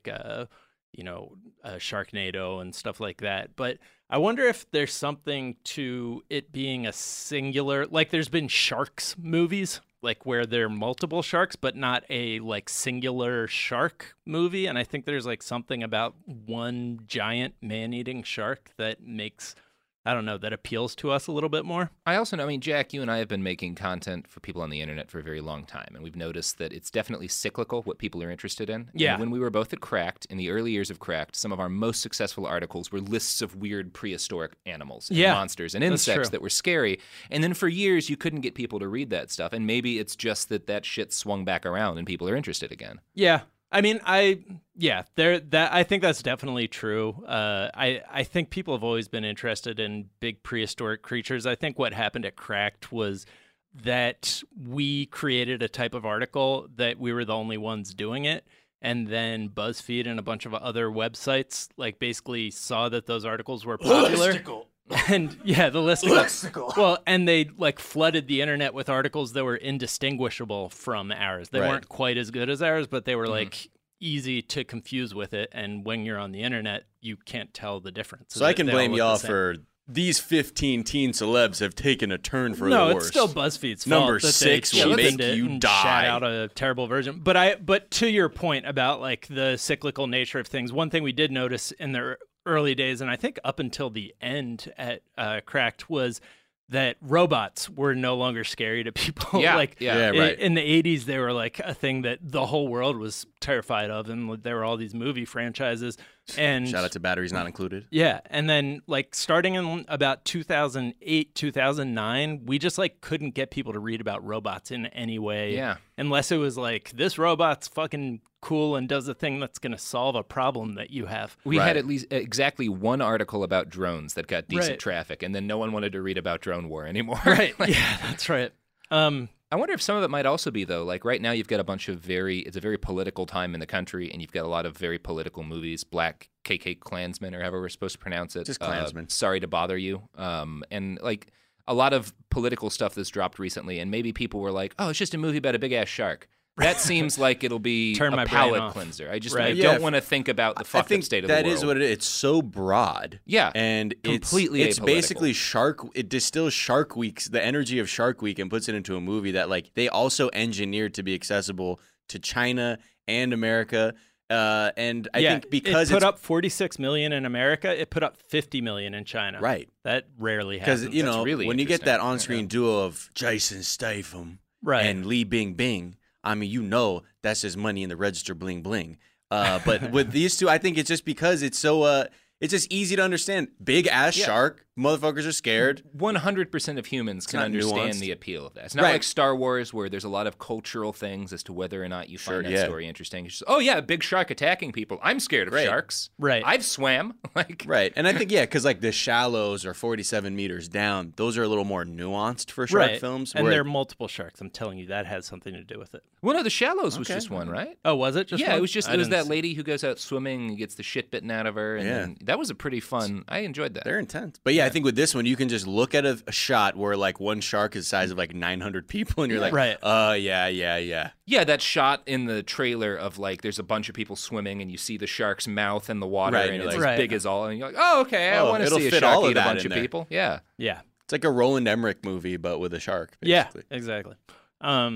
[SPEAKER 14] Sharknado and stuff like that. But I wonder if there's something to it being a singular, like there's been sharks movies, like where there are multiple sharks, but not a like singular shark movie. And I think there's like something about one giant man-eating shark that makes, I don't know, that appeals to us a little bit more.
[SPEAKER 15] I also know, I mean, Jack, you and I have been making content for people on the internet for a very long time, and we've noticed that it's definitely cyclical what people are interested in.
[SPEAKER 14] Yeah.
[SPEAKER 15] And when we were both at Cracked, in the early years of Cracked, some of our most successful articles were lists of weird prehistoric animals and monsters and insects that were scary. And then for years, you couldn't get people to read that stuff, and maybe it's just that shit swung back around and people are interested again.
[SPEAKER 14] Yeah. I mean, I think that's definitely true. I think people have always been interested in big prehistoric creatures. I think what happened at Cracked was that we created a type of article that we were the only ones doing it. And then BuzzFeed and a bunch of other websites like basically saw that those articles were popular.
[SPEAKER 18] Listicle.
[SPEAKER 14] And yeah, the listicle. Well, and they like flooded the internet with articles that were indistinguishable from ours. They weren't quite as good as ours, but they were like easy to confuse with it. And when you're on the internet, you can't tell the difference.
[SPEAKER 8] So I can blame y'all for these 15 teen celebs have taken a turn for the worse.
[SPEAKER 14] No, it's still BuzzFeed's fault.
[SPEAKER 8] Number 6 will make you die.
[SPEAKER 14] Shout out a terrible version. But to your point about like the cyclical nature of things, one thing we did notice in the early days, and I think up until the end at Cracked, was that robots were no longer scary to people.
[SPEAKER 8] Right.
[SPEAKER 14] In the 80s, they were like a thing that the whole world was terrified of, and there were all these movie franchises. And
[SPEAKER 8] shout out to Batteries Not Included.
[SPEAKER 14] Yeah, and then like starting in about 2008, 2009, we just like couldn't get people to read about robots in any way.
[SPEAKER 15] Yeah.
[SPEAKER 14] Unless it was like, this robot's fucking cool and does a thing that's going to solve a problem that you have.
[SPEAKER 15] We had at least exactly one article about drones that got decent traffic, and then no one wanted to read about drone war anymore.
[SPEAKER 14] Right. Yeah, that's right.
[SPEAKER 15] I wonder if some of it might also be, though, like right now you've got a bunch of it's a very political time in the country, and you've got a lot of very political movies, Black KK Klansman, or however we're supposed to pronounce it.
[SPEAKER 8] Just Klansman.
[SPEAKER 15] Sorry to bother you. And like a lot of political stuff that's dropped recently, and maybe people were like, oh, it's just a movie about a big-ass shark. That seems like it'll be
[SPEAKER 14] Turn my
[SPEAKER 15] a
[SPEAKER 14] brain
[SPEAKER 15] palate
[SPEAKER 14] off.
[SPEAKER 15] cleanser. I
[SPEAKER 8] don't
[SPEAKER 15] want to think about the fucked up state of the world.
[SPEAKER 8] That is what it is. It's so broad.
[SPEAKER 15] Yeah.
[SPEAKER 8] And
[SPEAKER 15] completely
[SPEAKER 8] it's
[SPEAKER 15] apolitical.
[SPEAKER 8] basically it distills Shark Week's, the energy of Shark Week, and puts it into a movie that like they also engineered to be accessible to China and America. And I think because
[SPEAKER 14] it put up 46 million in America, it put up 50 million in China.
[SPEAKER 8] Right.
[SPEAKER 14] That rarely happens.
[SPEAKER 8] Because, you know,
[SPEAKER 15] really
[SPEAKER 8] when you get that on-screen duo of Jason Statham and Lee Bing Bing, I mean, you know that's just money in the register, bling bling. But with these two, I think it's just because it's so it's just easy to understand. Big ass shark, motherfuckers are scared.
[SPEAKER 15] 100% of humans can understand the appeal of that. It's not like Star Wars where there's a lot of cultural things as to whether or not you find that story interesting. It's just, oh yeah, a big shark attacking people. I'm scared of sharks.
[SPEAKER 14] Right.
[SPEAKER 15] I've swam.
[SPEAKER 8] Right. And I think because like the Shallows are 47 meters down. Those are a little more nuanced for shark films.
[SPEAKER 14] And there are multiple sharks. I'm telling you, that has something to do with it.
[SPEAKER 15] Well, no, the Shallows was just one, right?
[SPEAKER 14] Oh, was it just one?
[SPEAKER 15] Yeah, it was that lady who goes out swimming and gets the shit bitten out of her. And then, that was a pretty fun. I enjoyed that.
[SPEAKER 8] They're intense. But yeah, I think with this one, you can just look at a shot where like one shark is the size of like 900 people, and you're like, yeah.
[SPEAKER 15] Yeah, that shot in the trailer of like there's a bunch of people swimming, and you see the shark's mouth in the water, and it's as big as all, and you're like, oh, okay, I want to see a shark eat a bunch of people. Yeah.
[SPEAKER 8] It's like a Roland Emmerich movie, but with a shark, basically.
[SPEAKER 14] Yeah, exactly.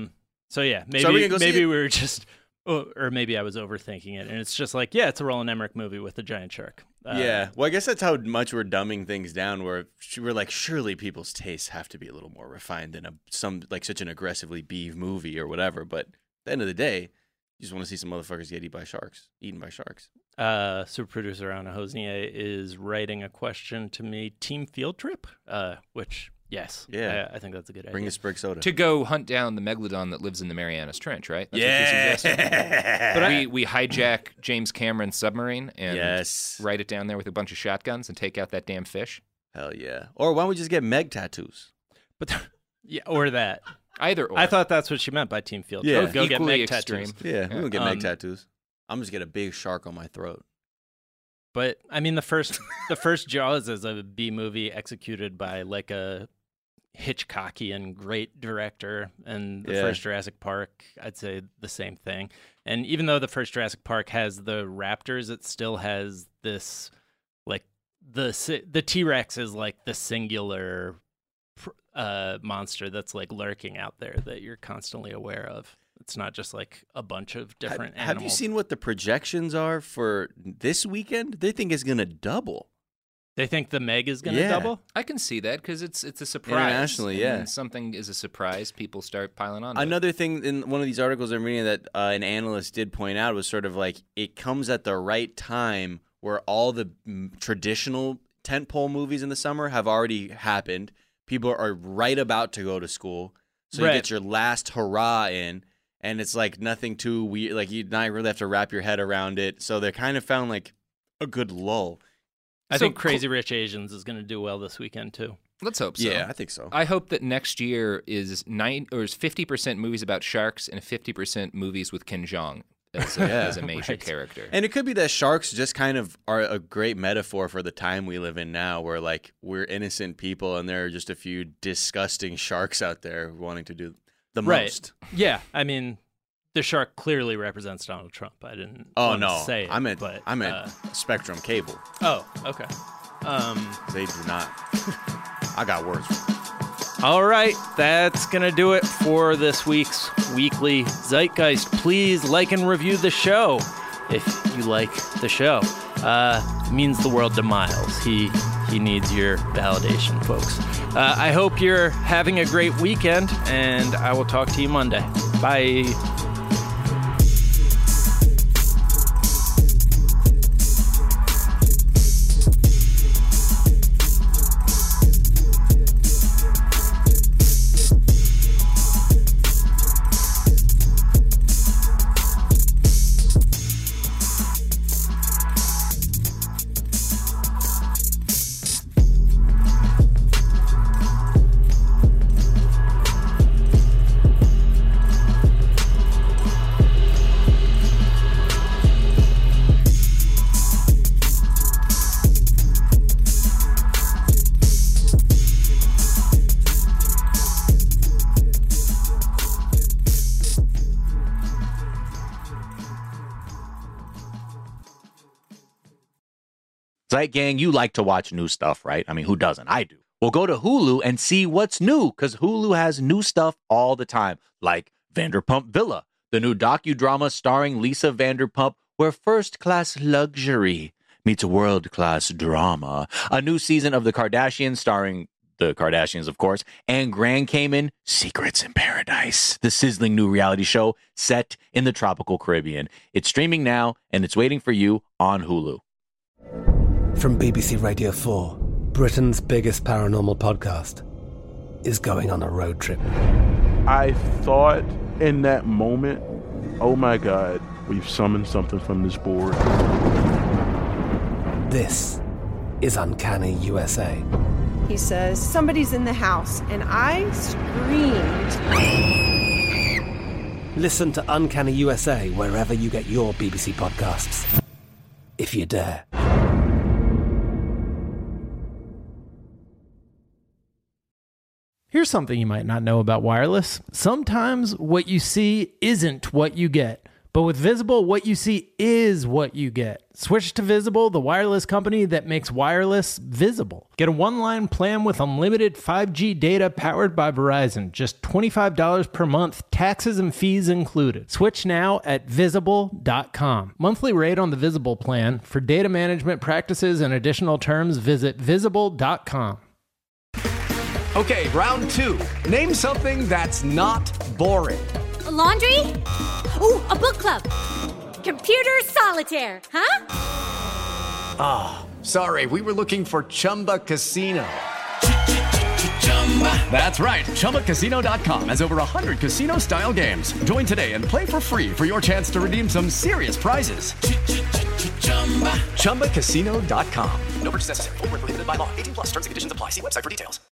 [SPEAKER 14] So yeah,
[SPEAKER 8] So are we gonna go see
[SPEAKER 14] maybe
[SPEAKER 8] it?
[SPEAKER 14] we were just, or maybe I was overthinking it, and it's just like, yeah, it's a Roland Emmerich movie with a giant shark.
[SPEAKER 8] Yeah. Well, I guess that's how much we're dumbing things down. Where we're like, surely people's tastes have to be a little more refined than such an aggressively B movie or whatever. But at the end of the day, you just want to see some motherfuckers get eaten by sharks.
[SPEAKER 14] Super producer Anna Hosnier is writing a question to me. Team field trip, which yes,
[SPEAKER 8] Yeah.
[SPEAKER 14] I think that's a good idea.
[SPEAKER 8] Bring a Sprig soda.
[SPEAKER 15] To go hunt down the megalodon that lives in the Marianas Trench, right? That's
[SPEAKER 8] Yeah.
[SPEAKER 15] what you're suggesting? But we hijack James Cameron's submarine and ride it down there with a bunch of shotguns and take out that damn fish.
[SPEAKER 8] Hell yeah. Or why don't we just get Meg tattoos?
[SPEAKER 14] But yeah, or that.
[SPEAKER 15] Either or.
[SPEAKER 14] I thought that's what she meant by team field trip.
[SPEAKER 8] Yeah.
[SPEAKER 14] Go get
[SPEAKER 15] Equally
[SPEAKER 14] Meg
[SPEAKER 15] extreme.
[SPEAKER 14] tattoos.
[SPEAKER 8] Yeah, we'll get Meg tattoos. I'm just get a big shark on my throat.
[SPEAKER 14] But I mean, the first Jaws is a B movie executed by like a Hitchcockian great director, and the first Jurassic Park, I'd say the same thing. And even though the first Jurassic Park has the raptors, it still has this like the T-Rex is like the singular monster that's like lurking out there that you're constantly aware of. It's not just like a bunch of different animals.
[SPEAKER 8] Have you seen what the projections are for this weekend? They think it's going to double.
[SPEAKER 14] They think the Meg is going to double?
[SPEAKER 15] I can see that because it's a surprise.
[SPEAKER 8] Internationally,
[SPEAKER 15] And
[SPEAKER 8] yeah.
[SPEAKER 15] when something is a surprise, people start piling on.
[SPEAKER 8] Another thing in one of these articles I'm reading that an analyst did point out was sort of like it comes at the right time where all the traditional tentpole movies in the summer have already happened. People are right about to go to school. So you get your last hurrah in. And it's like nothing too weird. Like you not really have to wrap your head around it. So they kind of found like a good lull.
[SPEAKER 14] I think Crazy Rich Asians is going to do well this weekend too.
[SPEAKER 15] Let's hope so.
[SPEAKER 8] Yeah, I think so.
[SPEAKER 15] I hope that next year is 50% movies about sharks and 50% movies with Ken Jeong as a major character.
[SPEAKER 8] And it could be that sharks just kind of are a great metaphor for the time we live in now, where like we're innocent people and there are just a few disgusting sharks out there wanting to do the most.
[SPEAKER 14] Yeah, I mean, the shark clearly represents Donald Trump. I didn't.
[SPEAKER 8] Oh
[SPEAKER 14] want to
[SPEAKER 8] no,
[SPEAKER 14] say it,
[SPEAKER 8] I meant
[SPEAKER 14] but,
[SPEAKER 8] Spectrum Cable.
[SPEAKER 14] Oh, okay.
[SPEAKER 8] They do not. I got words.
[SPEAKER 14] All right, that's going to do it for this week's Weekly Zeitgeist. Please like and review the show if you like the show. It means the world to Miles. He needs your validation, folks. I hope you're having a great weekend, and I will talk to you Monday. Bye.
[SPEAKER 2] Zeit Gang, you like to watch new stuff, right? I mean, who doesn't? I do. Well, go to Hulu and see what's new, because Hulu has new stuff all the time, like Vanderpump Villa, the new docudrama starring Lisa Vanderpump, where first-class luxury meets world-class drama. A new season of The Kardashians starring the Kardashians, of course, and Grand Cayman, Secrets in Paradise, the sizzling new reality show set in the tropical Caribbean. It's streaming now, and it's waiting for you on Hulu.
[SPEAKER 4] From BBC Radio 4, Britain's biggest paranormal podcast is going on a road trip.
[SPEAKER 5] I thought in that moment, oh my God, we've summoned something from this board.
[SPEAKER 4] This is Uncanny USA.
[SPEAKER 6] He says, somebody's in the house, and I screamed.
[SPEAKER 4] Listen to Uncanny USA wherever you get your BBC podcasts, if you dare.
[SPEAKER 14] Here's something you might not know about wireless. Sometimes what you see isn't what you get. But with Visible, what you see is what you get. Switch to Visible, the wireless company that makes wireless visible. Get a one-line plan with unlimited 5G data powered by Verizon. Just $25 per month, taxes and fees included. Switch now at Visible.com. Monthly rate on the Visible plan. For data management practices and additional terms, visit Visible.com.
[SPEAKER 18] Okay, round two. Name something that's not boring.
[SPEAKER 19] A laundry? Ooh, a book club. Computer solitaire, huh?
[SPEAKER 18] Ah, sorry, we were looking for Chumba Casino. That's right, ChumbaCasino.com has over 100 casino-style games. Join today and play for free for your chance to redeem some serious prizes. ChumbaCasino.com.
[SPEAKER 20] No purchase necessary. Void where prohibited by law. 18+ terms and conditions apply. See website for details.